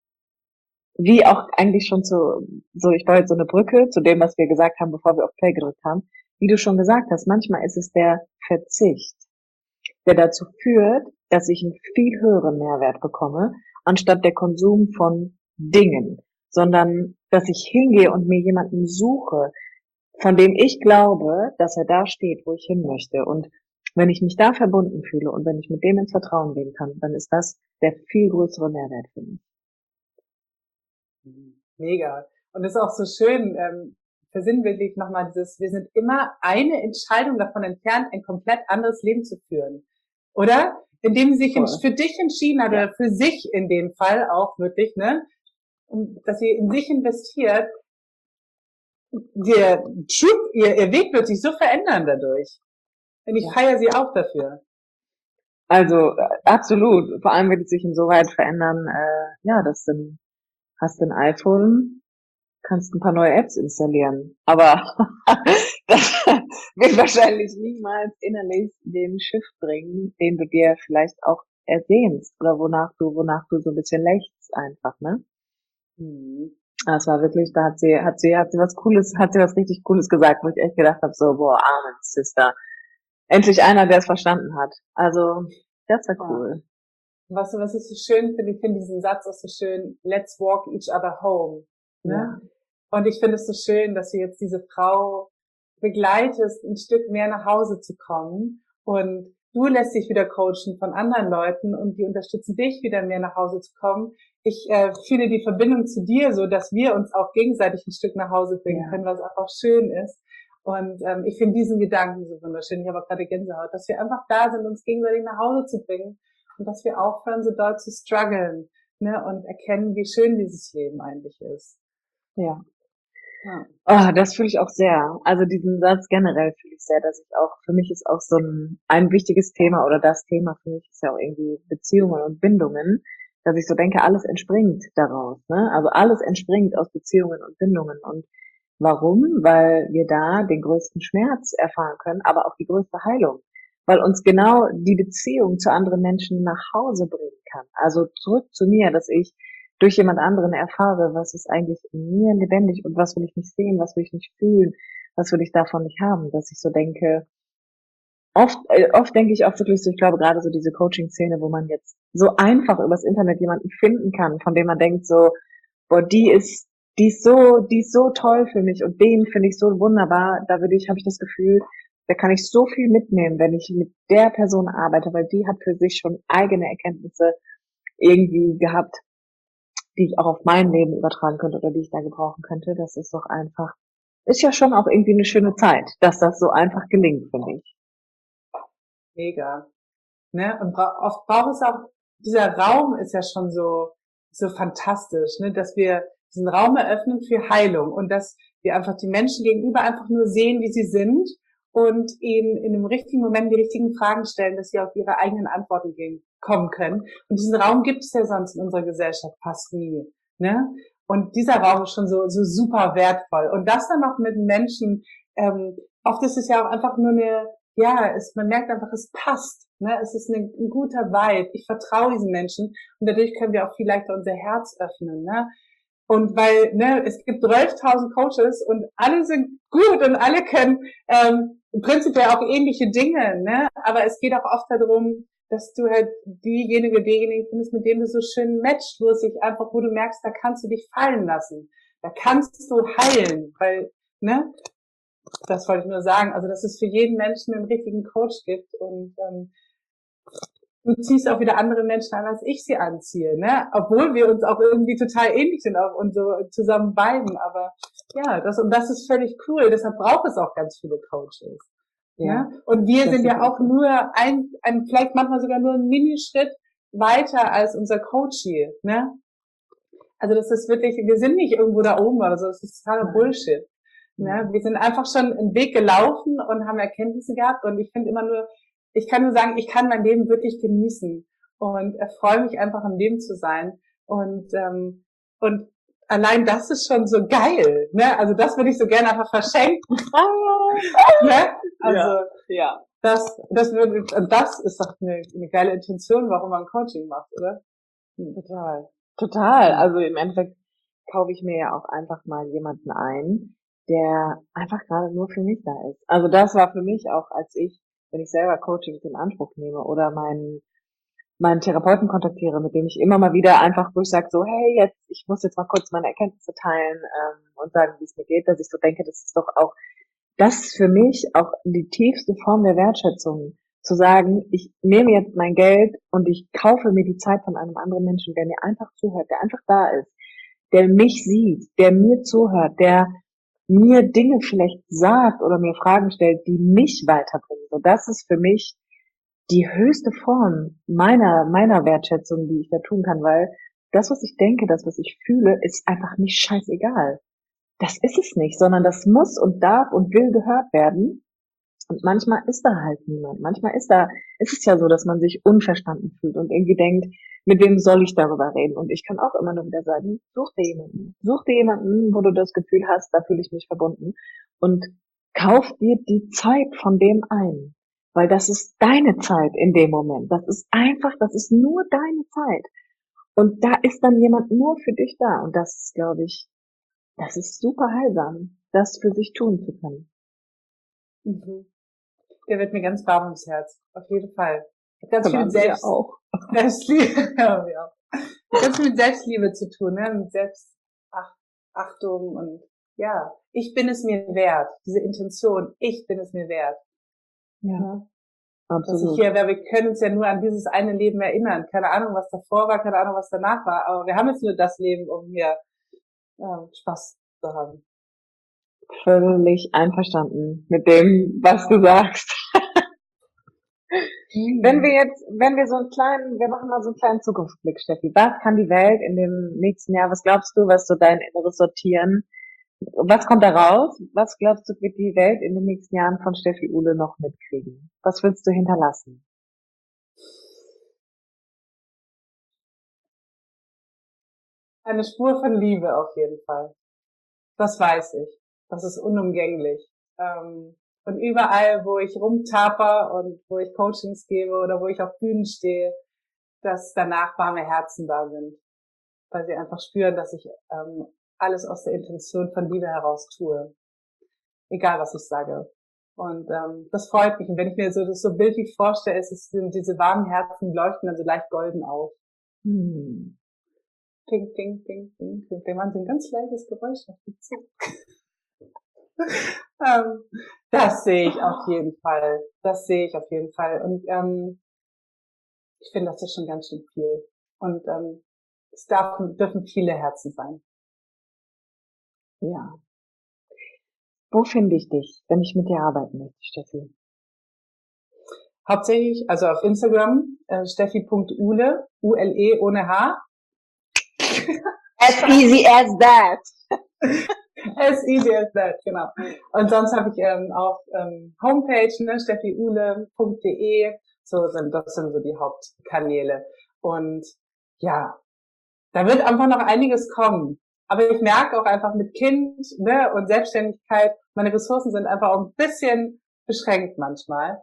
wie auch eigentlich schon zu, so, ich baue jetzt so eine Brücke zu dem, was wir gesagt haben, bevor wir auf Play gedrückt haben. Wie du schon gesagt hast, manchmal ist es der Verzicht, der dazu führt, dass ich einen viel höheren Mehrwert bekomme, anstatt der Konsum von Dingen, sondern dass ich hingehe und mir jemanden suche, von dem ich glaube, dass er da steht, wo ich hin möchte. Und wenn ich mich da verbunden fühle und wenn ich mit dem ins Vertrauen gehen kann, dann ist das der viel größere Mehrwert für mich. Mega. Und das ist auch so schön, ähm, versinnbildlich nochmal dieses, wir sind immer eine Entscheidung davon entfernt, ein komplett anderes Leben zu führen. Oder? Indem sie sich Voll. für dich entschieden hat, ja. Oder für sich in dem Fall auch wirklich, ne? Und dass sie in sich investiert, ihr, ihr, ihr Weg wird sich so verändern dadurch. Und ich ja. feiere sie auch dafür. Also äh, absolut. Vor allem wird es sich insoweit verändern, äh, ja, dass du hast ein iPhone, kannst ein paar neue Apps installieren. Aber das wird wahrscheinlich niemals innerlich den Shift bringen, den du dir vielleicht auch ersehnst oder wonach du, wonach du so ein bisschen lächst einfach, ne? Mhm. Das war wirklich, da hat sie, hat sie, hat sie was Cooles, hat sie was richtig Cooles gesagt, wo ich echt gedacht habe, so, boah, Amen, Sister. Endlich einer, der es verstanden hat. Also, das war cool. Was, was ich so schön finde, ich finde diesen Satz auch so schön, let's walk each other home. Ne? Ja. Und ich finde es so schön, dass du jetzt diese Frau begleitest, ein Stück mehr nach Hause zu kommen und du lässt dich wieder coachen von anderen Leuten und die unterstützen dich wieder mehr nach Hause zu kommen. Ich äh, fühle die Verbindung zu dir so, dass wir uns auch gegenseitig ein Stück nach Hause bringen Ja. können, was auch schön ist. Und ähm, ich finde diesen Gedanken so wunderschön. Ich habe auch gerade Gänsehaut, dass wir einfach da sind, uns gegenseitig nach Hause zu bringen und dass wir aufhören, so dort zu strugglen, ne, und erkennen, wie schön dieses Leben eigentlich ist. Ja. Ja. Oh, das fühle ich auch sehr. Also diesen Satz generell fühle ich sehr, dass ich auch, für mich ist auch so ein, ein wichtiges Thema oder das Thema für mich ist ja auch irgendwie Beziehungen und Bindungen, dass ich so denke, alles entspringt daraus, ne? Also alles entspringt aus Beziehungen und Bindungen. Und warum? Weil wir da den größten Schmerz erfahren können, aber auch die größte Heilung. Weil uns genau die Beziehung zu anderen Menschen nach Hause bringen kann. Also zurück zu mir, dass ich durch jemand anderen erfahre, was ist eigentlich in mir lebendig und was will ich nicht sehen, was will ich nicht fühlen, was will ich davon nicht haben, dass ich so denke, oft, äh, oft denke ich auch wirklich so, ich glaube gerade so diese Coaching-Szene, wo man jetzt so einfach übers Internet jemanden finden kann, von dem man denkt so, boah, die ist, die ist so, die ist so toll für mich und den finde ich so wunderbar, da würde ich, habe ich das Gefühl, da kann ich so viel mitnehmen, wenn ich mit der Person arbeite, weil die hat für sich schon eigene Erkenntnisse irgendwie gehabt, die ich auch auf mein Leben übertragen könnte oder die ich da gebrauchen könnte. Das ist doch einfach, ist ja schon auch irgendwie eine schöne Zeit, dass das so einfach gelingt, finde ich. Mega. Ne? Und bra- oft braucht es auch, dieser Raum ist ja schon so, so fantastisch, ne? Dass wir diesen Raum eröffnen für Heilung und dass wir einfach die Menschen gegenüber einfach nur sehen, wie sie sind und ihnen in dem richtigen Moment die richtigen Fragen stellen, dass sie auf ihre eigenen Antworten gehen, kommen können. Und diesen Raum gibt es ja sonst in unserer Gesellschaft fast nie, ne? Und dieser Raum ist schon so, so super wertvoll. Und das dann noch mit Menschen, ähm, oft ist es ja auch einfach nur eine, ja, es, man merkt einfach, es passt, ne? Es ist eine, ein guter Vibe. Ich vertraue diesen Menschen und dadurch können wir auch viel leichter unser Herz öffnen, ne? Und weil, ne, es gibt zwölftausend Coaches und alle sind gut und alle können ähm, prinzipiell auch ähnliche Dinge, ne? Aber es geht auch oft darum, dass du halt diejenige, derjenige findest, mit dem du so schön matcht, wo es sich einfach, wo du merkst, da kannst du dich fallen lassen. Da kannst du heilen, weil, ne? Das wollte ich nur sagen. Also, dass es für jeden Menschen einen richtigen Coach gibt und ähm, du ziehst auch wieder andere Menschen an, als ich sie anziehe, ne? Obwohl wir uns auch irgendwie total ähnlich sind auch und so zusammen viben. Aber ja, das und das ist völlig cool. Deshalb braucht es auch ganz viele Coaches. Ja. Ne? Und wir sind ja auch nur ein, ein, vielleicht manchmal sogar nur ein Minischritt weiter als unser Coachie, ne? Also das ist wirklich, wir sind nicht irgendwo da oben oder so. Das ist totaler Bullshit. Ne? Wir sind einfach schon einen Weg gelaufen und haben Erkenntnisse gehabt. Und ich finde immer nur, ich kann nur sagen, ich kann mein Leben wirklich genießen und freue mich einfach am Leben zu sein. Und ähm, und allein das ist schon so geil. Ne? Also das würde ich so gerne einfach verschenken. Ne? Also ja, ja. das, das würde, das ist doch eine, eine geile Intention, warum man Coaching macht, oder? Hm. Total. Total. Also im Endeffekt kaufe ich mir ja auch einfach mal jemanden ein, der einfach gerade nur für mich da ist. Also das war für mich auch, als ich, wenn ich selber Coachings in Anspruch nehme oder meinen meinen Therapeuten kontaktiere, mit dem ich immer mal wieder einfach, wo ich sage so, hey, jetzt, ich muss jetzt mal kurz meine Erkenntnisse teilen ähm, und sagen, wie es mir geht, dass ich so denke, das ist doch auch, das ist für mich auch die tiefste Form der Wertschätzung, zu sagen, ich nehme jetzt mein Geld und ich kaufe mir die Zeit von einem anderen Menschen, der mir einfach zuhört, der einfach da ist, der mich sieht, der mir zuhört, der mir Dinge vielleicht sagt oder mir Fragen stellt, die mich weiterbringen. So, das ist für mich die höchste Form meiner, meiner Wertschätzung, die ich da tun kann, weil das, was ich denke, das, was ich fühle, ist einfach nicht scheißegal. Das ist es nicht, sondern das muss und darf und will gehört werden. Und manchmal ist da halt niemand. Manchmal ist da, ist es ja so, dass man sich unverstanden fühlt und irgendwie denkt, mit wem soll ich darüber reden? Und ich kann auch immer nur wieder sagen, such dir jemanden. Such dir jemanden, wo du das Gefühl hast, da fühle ich mich verbunden. Und kauf dir die Zeit von dem ein. Weil das ist deine Zeit in dem Moment. Das ist einfach, das ist nur deine Zeit. Und da ist dann jemand nur für dich da. Und das ist, glaube ich, das ist super heilsam, das für sich tun zu können. Mhm. Der wird mir ganz warm ums Herz. Auf jeden Fall. Hat ganz Aber viel mit Selbst, auch. Selbstliebe, ja, wir auch. Hat ganz viel mit Selbstliebe zu tun, ne? Mit Selbstachtung und ja, ich bin es mir wert. Diese Intention, ich bin es mir wert. Ja. Dass ich absolut. hier, weil wir können uns ja nur an dieses eine Leben erinnern. Keine Ahnung, was davor war, keine Ahnung, was danach war. Aber wir haben jetzt nur das Leben, um hier ähm, Spaß zu haben. Völlig einverstanden mit dem, was du sagst. Wenn wir jetzt, wenn wir so einen kleinen, wir machen mal so einen kleinen Zukunftsblick, Steffi. Was kann die Welt in dem nächsten Jahr, was glaubst du, was so dein inneres Sortieren, was kommt da raus? Was glaubst du, wird die Welt in den nächsten Jahren von Steffi Uhle noch mitkriegen? Was willst du hinterlassen? Eine Spur von Liebe auf jeden Fall. Das weiß ich. Das ist unumgänglich. Ähm, und überall, wo ich rumtaper und wo ich Coachings gebe oder wo ich auf Bühnen stehe, dass danach warme Herzen da sind. Weil sie einfach spüren, dass ich ähm, alles aus der Intention von Liebe heraus tue. Egal, was ich sage. Und ähm, das freut mich. Und wenn ich mir so das so bildlich vorstelle, ist es, sind diese warmen Herzen leuchten dann so leicht golden auf. Hm. Ping, ping, ping, ping, ping. Wir machen so ein ganz leises Geräusch auf die Zunge. ähm, das sehe ich auf jeden Fall. Das sehe ich auf jeden Fall. Und ähm, ich finde, das ist schon ganz schön viel. Und ähm, es darf, dürfen viele Herzen sein. Ja. Wo finde ich dich, wenn ich mit dir arbeiten möchte, Steffi? Hauptsächlich, also auf Instagram, äh, steffi punkt ule, U L E ohne H. As easy as that. As easy as that, genau. Und sonst habe ich ähm, auch ähm, Homepage, ne, steffi ule punkt de. So sind, das sind so die Hauptkanäle. Und ja, da wird einfach noch einiges kommen. Aber ich merke auch einfach mit Kind, ne, und Selbstständigkeit, meine Ressourcen sind einfach auch ein bisschen beschränkt manchmal.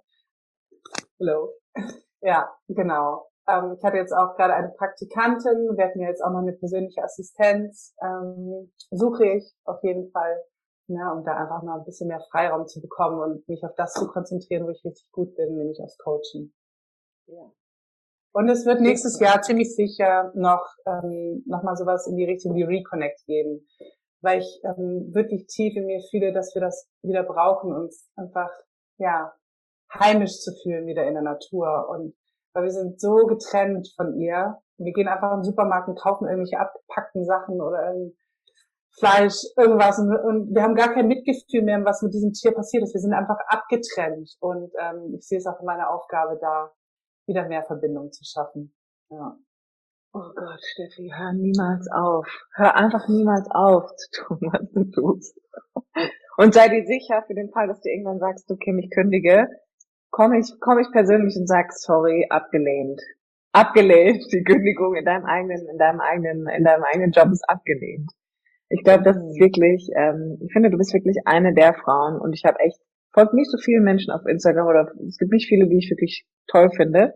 Hello. Ja, genau. Ähm, ich hatte jetzt auch gerade eine Praktikantin, wir hatten ja jetzt auch noch eine persönliche Assistenz, ähm, suche ich auf jeden Fall, ne, um da einfach mal ein bisschen mehr Freiraum zu bekommen und mich auf das zu konzentrieren, wo ich richtig gut bin, nämlich aufs Coachen. Ja. Und es wird nächstes Jahr ziemlich sicher noch ähm, noch mal sowas in die Richtung wie Reconnect geben, weil ich ähm, wirklich tief in mir fühle, dass wir das wieder brauchen, uns einfach ja heimisch zu fühlen wieder in der Natur. Und weil wir sind so getrennt von ihr, wir gehen einfach in den Supermarkt und kaufen irgendwelche abgepackten Sachen oder irgendein Fleisch, irgendwas, und, und wir haben gar kein Mitgefühl mehr, was mit diesem Tier passiert ist. Wir sind einfach abgetrennt und ähm, ich sehe es auch in meiner Aufgabe da, wieder mehr Verbindung zu schaffen. Ja. Oh Gott, Steffi, hör niemals auf. Hör einfach niemals auf zu tun, was du tust. Und sei dir sicher, für den Fall, dass du irgendwann sagst, okay, ich kündige, komme ich, komme ich persönlich und sag, sorry, abgelehnt. Abgelehnt. Die Kündigung in deinem eigenen, in deinem eigenen, in deinem eigenen Job ist abgelehnt. Ich glaube, das ist wirklich, ähm, ich finde, du bist wirklich eine der Frauen und ich habe echt, folgt nicht so vielen Menschen auf Instagram oder es gibt nicht viele, die ich wirklich toll finde.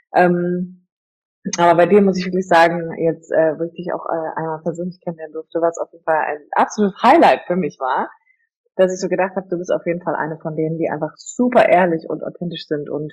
Ähm, aber bei dir muss ich wirklich sagen, jetzt, äh, wo ich dich auch äh, einmal persönlich kennenlernen durfte, was auf jeden Fall ein absolutes Highlight für mich war, dass ich so gedacht habe, du bist auf jeden Fall eine von denen, die einfach super ehrlich und authentisch sind und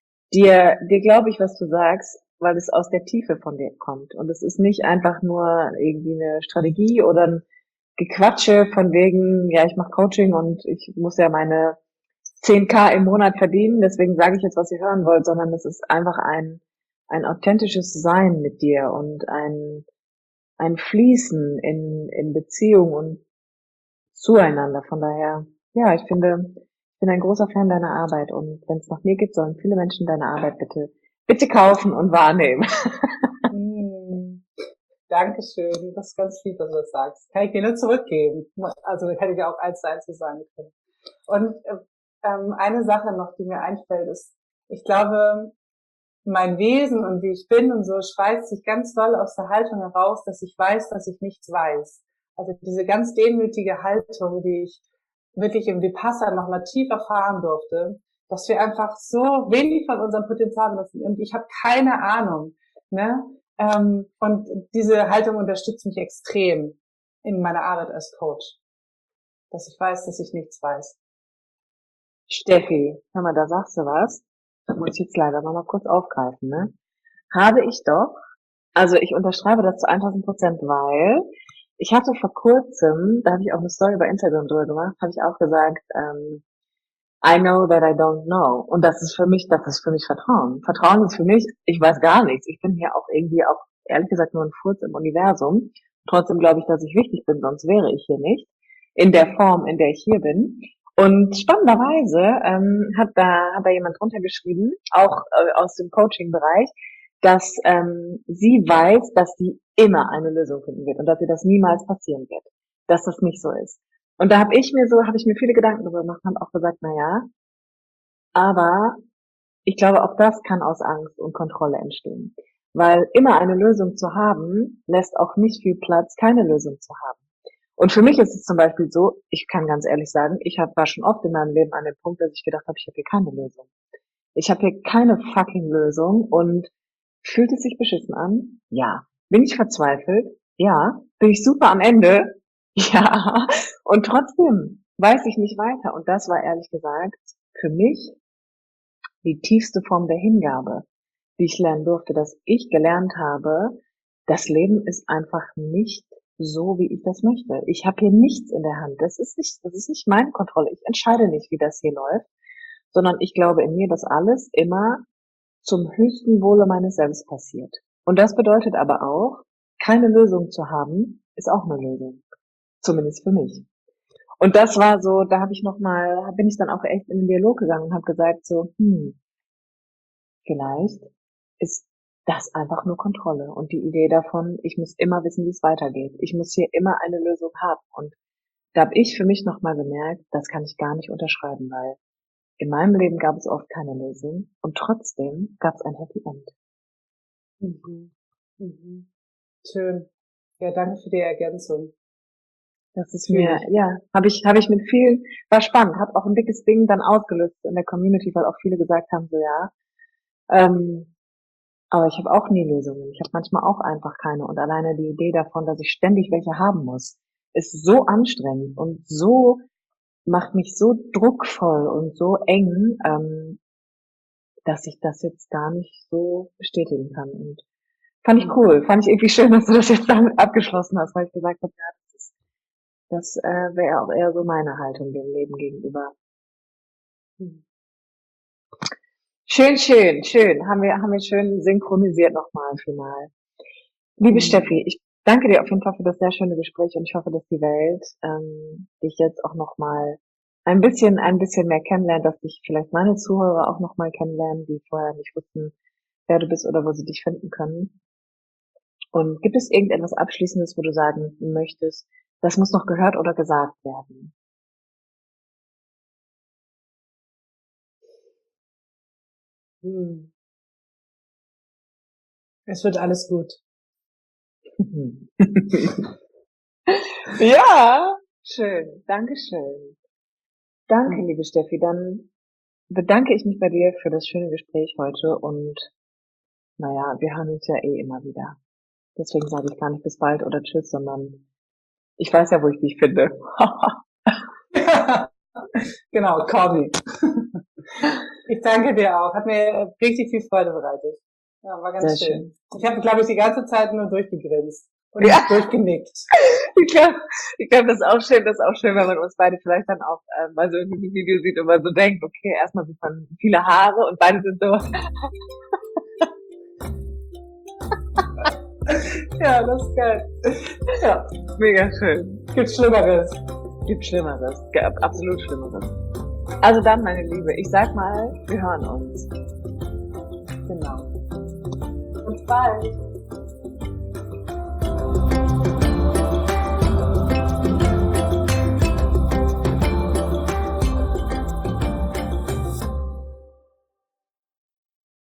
dir, dir glaube ich, was du sagst, weil es aus der Tiefe von dir kommt. Und es ist nicht einfach nur irgendwie eine Strategie oder ein Gequatsche von wegen, ja, ich mache Coaching und ich muss ja meine zehn K im Monat verdienen, deswegen sage ich jetzt, was ihr hören wollt, sondern es ist einfach ein, ein authentisches Sein mit dir und ein, ein Fließen in, in Beziehung und zueinander. Von daher, ja, ich finde, ich bin ein großer Fan deiner Arbeit und wenn es nach mir geht, sollen viele Menschen deine Arbeit bitte, bitte kaufen und wahrnehmen. Mm, Dankeschön, das ist ganz lieb, dass du das sagst. Kann ich dir nur zurückgeben. Also da hätte ich auch eins zu eins zu sagen können. Und ähm, eine Sache noch, die mir einfällt, ist, ich glaube, mein Wesen und wie ich bin und so speist sich ganz doll aus der Haltung heraus, dass ich weiß, dass ich nichts weiß. Also diese ganz demütige Haltung, die ich wirklich im Vipassana noch mal tief erfahren durfte, dass wir einfach so wenig von unserem Potenzial benutzen und ich habe keine Ahnung, ne? Ähm, und diese Haltung unterstützt mich extrem in meiner Arbeit als Coach, dass ich weiß, dass ich nichts weiß. Steffi, hör mal, da sagst du was. Das muss ich jetzt leider noch mal kurz aufgreifen, ne? Habe ich doch, also ich unterschreibe das zu tausend Prozent, weil ich hatte vor kurzem, da habe ich auch eine Story bei Instagram drüber gemacht, habe ich auch gesagt, ähm, I know that I don't know. Und das ist für mich, das ist für mich Vertrauen. Vertrauen ist für mich, ich weiß gar nichts. Ich bin hier auch irgendwie auch, ehrlich gesagt, nur ein Furz im Universum. Trotzdem glaube ich, dass ich wichtig bin, sonst wäre ich hier nicht. In der Form, in der ich hier bin. Und spannenderweise ähm, hat da hat da jemand drunter geschrieben, auch äh, aus dem Coaching-Bereich, dass ähm, sie weiß, dass sie immer eine Lösung finden wird und dass ihr das niemals passieren wird, dass das nicht so ist. Und da habe ich mir so, habe ich mir viele Gedanken darüber gemacht und habe auch gesagt, na ja, aber ich glaube, auch das kann aus Angst und Kontrolle entstehen. Weil immer eine Lösung zu haben, lässt auch nicht viel Platz, keine Lösung zu haben. Und für mich ist es zum Beispiel so, ich kann ganz ehrlich sagen, ich hab, war schon oft in meinem Leben an dem Punkt, dass ich gedacht habe, ich habe hier keine Lösung. Ich habe hier keine fucking Lösung und fühlt es sich beschissen an? Ja. Bin ich verzweifelt? Ja. Bin ich super am Ende? Ja. Und trotzdem weiß ich nicht weiter. Und das war ehrlich gesagt für mich die tiefste Form der Hingabe, die ich lernen durfte, dass ich gelernt habe, das Leben ist einfach nicht so, wie ich das möchte. Ich habe hier nichts in der Hand. Das ist nicht, das ist nicht meine Kontrolle. Ich entscheide nicht, wie das hier läuft, sondern ich glaube in mir, dass alles immer zum höchsten Wohle meines Selbst passiert. Und das bedeutet aber auch, keine Lösung zu haben, ist auch eine Lösung. Zumindest für mich. Und das war so, da habe ich noch mal, bin ich dann auch echt in den Dialog gegangen und habe gesagt so, hm, vielleicht ist das einfach nur Kontrolle und die Idee davon, ich muss immer wissen, wie es weitergeht. Ich muss hier immer eine Lösung haben. Und da habe ich für mich noch mal gemerkt, das kann ich gar nicht unterschreiben, weil in meinem Leben gab es oft keine Lösung und trotzdem gab es ein Happy End. Mhm. Mhm. Schön. Ja, danke für die Ergänzung. Das ist mir, ja, habe ich, habe ich mit vielen, war spannend, hat auch ein dickes Ding dann ausgelöst in der Community, weil auch viele gesagt haben, so ja, ähm, aber ich habe auch nie Lösungen. Ich habe manchmal auch einfach keine. Und alleine die Idee davon, dass ich ständig welche haben muss, ist so anstrengend und so macht mich so druckvoll und so eng, ähm, dass ich das jetzt gar nicht so bestätigen kann. Und fand ich cool, fand ich irgendwie schön, dass du das jetzt damit abgeschlossen hast, weil ich gesagt habe, ja, das ist, das äh, wäre auch eher so meine Haltung dem Leben gegenüber. Hm. Schön, schön, schön. Haben wir, haben wir schön synchronisiert nochmal im Final. Liebe mhm. Steffi, ich danke dir auf jeden Fall für das sehr schöne Gespräch und ich hoffe, dass die Welt ähm, dich jetzt auch nochmal ein bisschen, ein bisschen mehr kennenlernt, dass dich vielleicht meine Zuhörer auch nochmal kennenlernen, die vorher nicht wussten, wer du bist oder wo sie dich finden können. Und gibt es irgendetwas Abschließendes, wo du sagen möchtest, das muss noch gehört oder gesagt werden? Hm. Es wird alles gut. Ja, schön. Dankeschön. Danke, hm. liebe Steffi. Dann bedanke ich mich bei dir für das schöne Gespräch heute und naja, wir hören uns ja eh immer wieder. Deswegen sage ich gar nicht bis bald oder tschüss, sondern ich weiß ja, wo ich dich finde. Genau, call me. Ich danke dir auch. Hat mir richtig viel Freude bereitet. Ja, war ganz Sehr schön. schön. Ich habe, glaube ich, die ganze Zeit nur durchgegrinst und ja. durchgenickt. Ich glaube, ich glaub, das ist auch schön, das ist auch schön, wenn man uns beide vielleicht dann auch äh, mal so in diesem Video sieht und man so denkt, okay, erstmal sieht man viele Haare und beide sind so. Ja, das ist geil. Ja, mega schön. Gibt Schlimmeres. Gibt Schlimmeres. Gibt absolut Schlimmeres. Also dann, meine Liebe, ich sag mal, wir hören uns. Genau. Bis bald.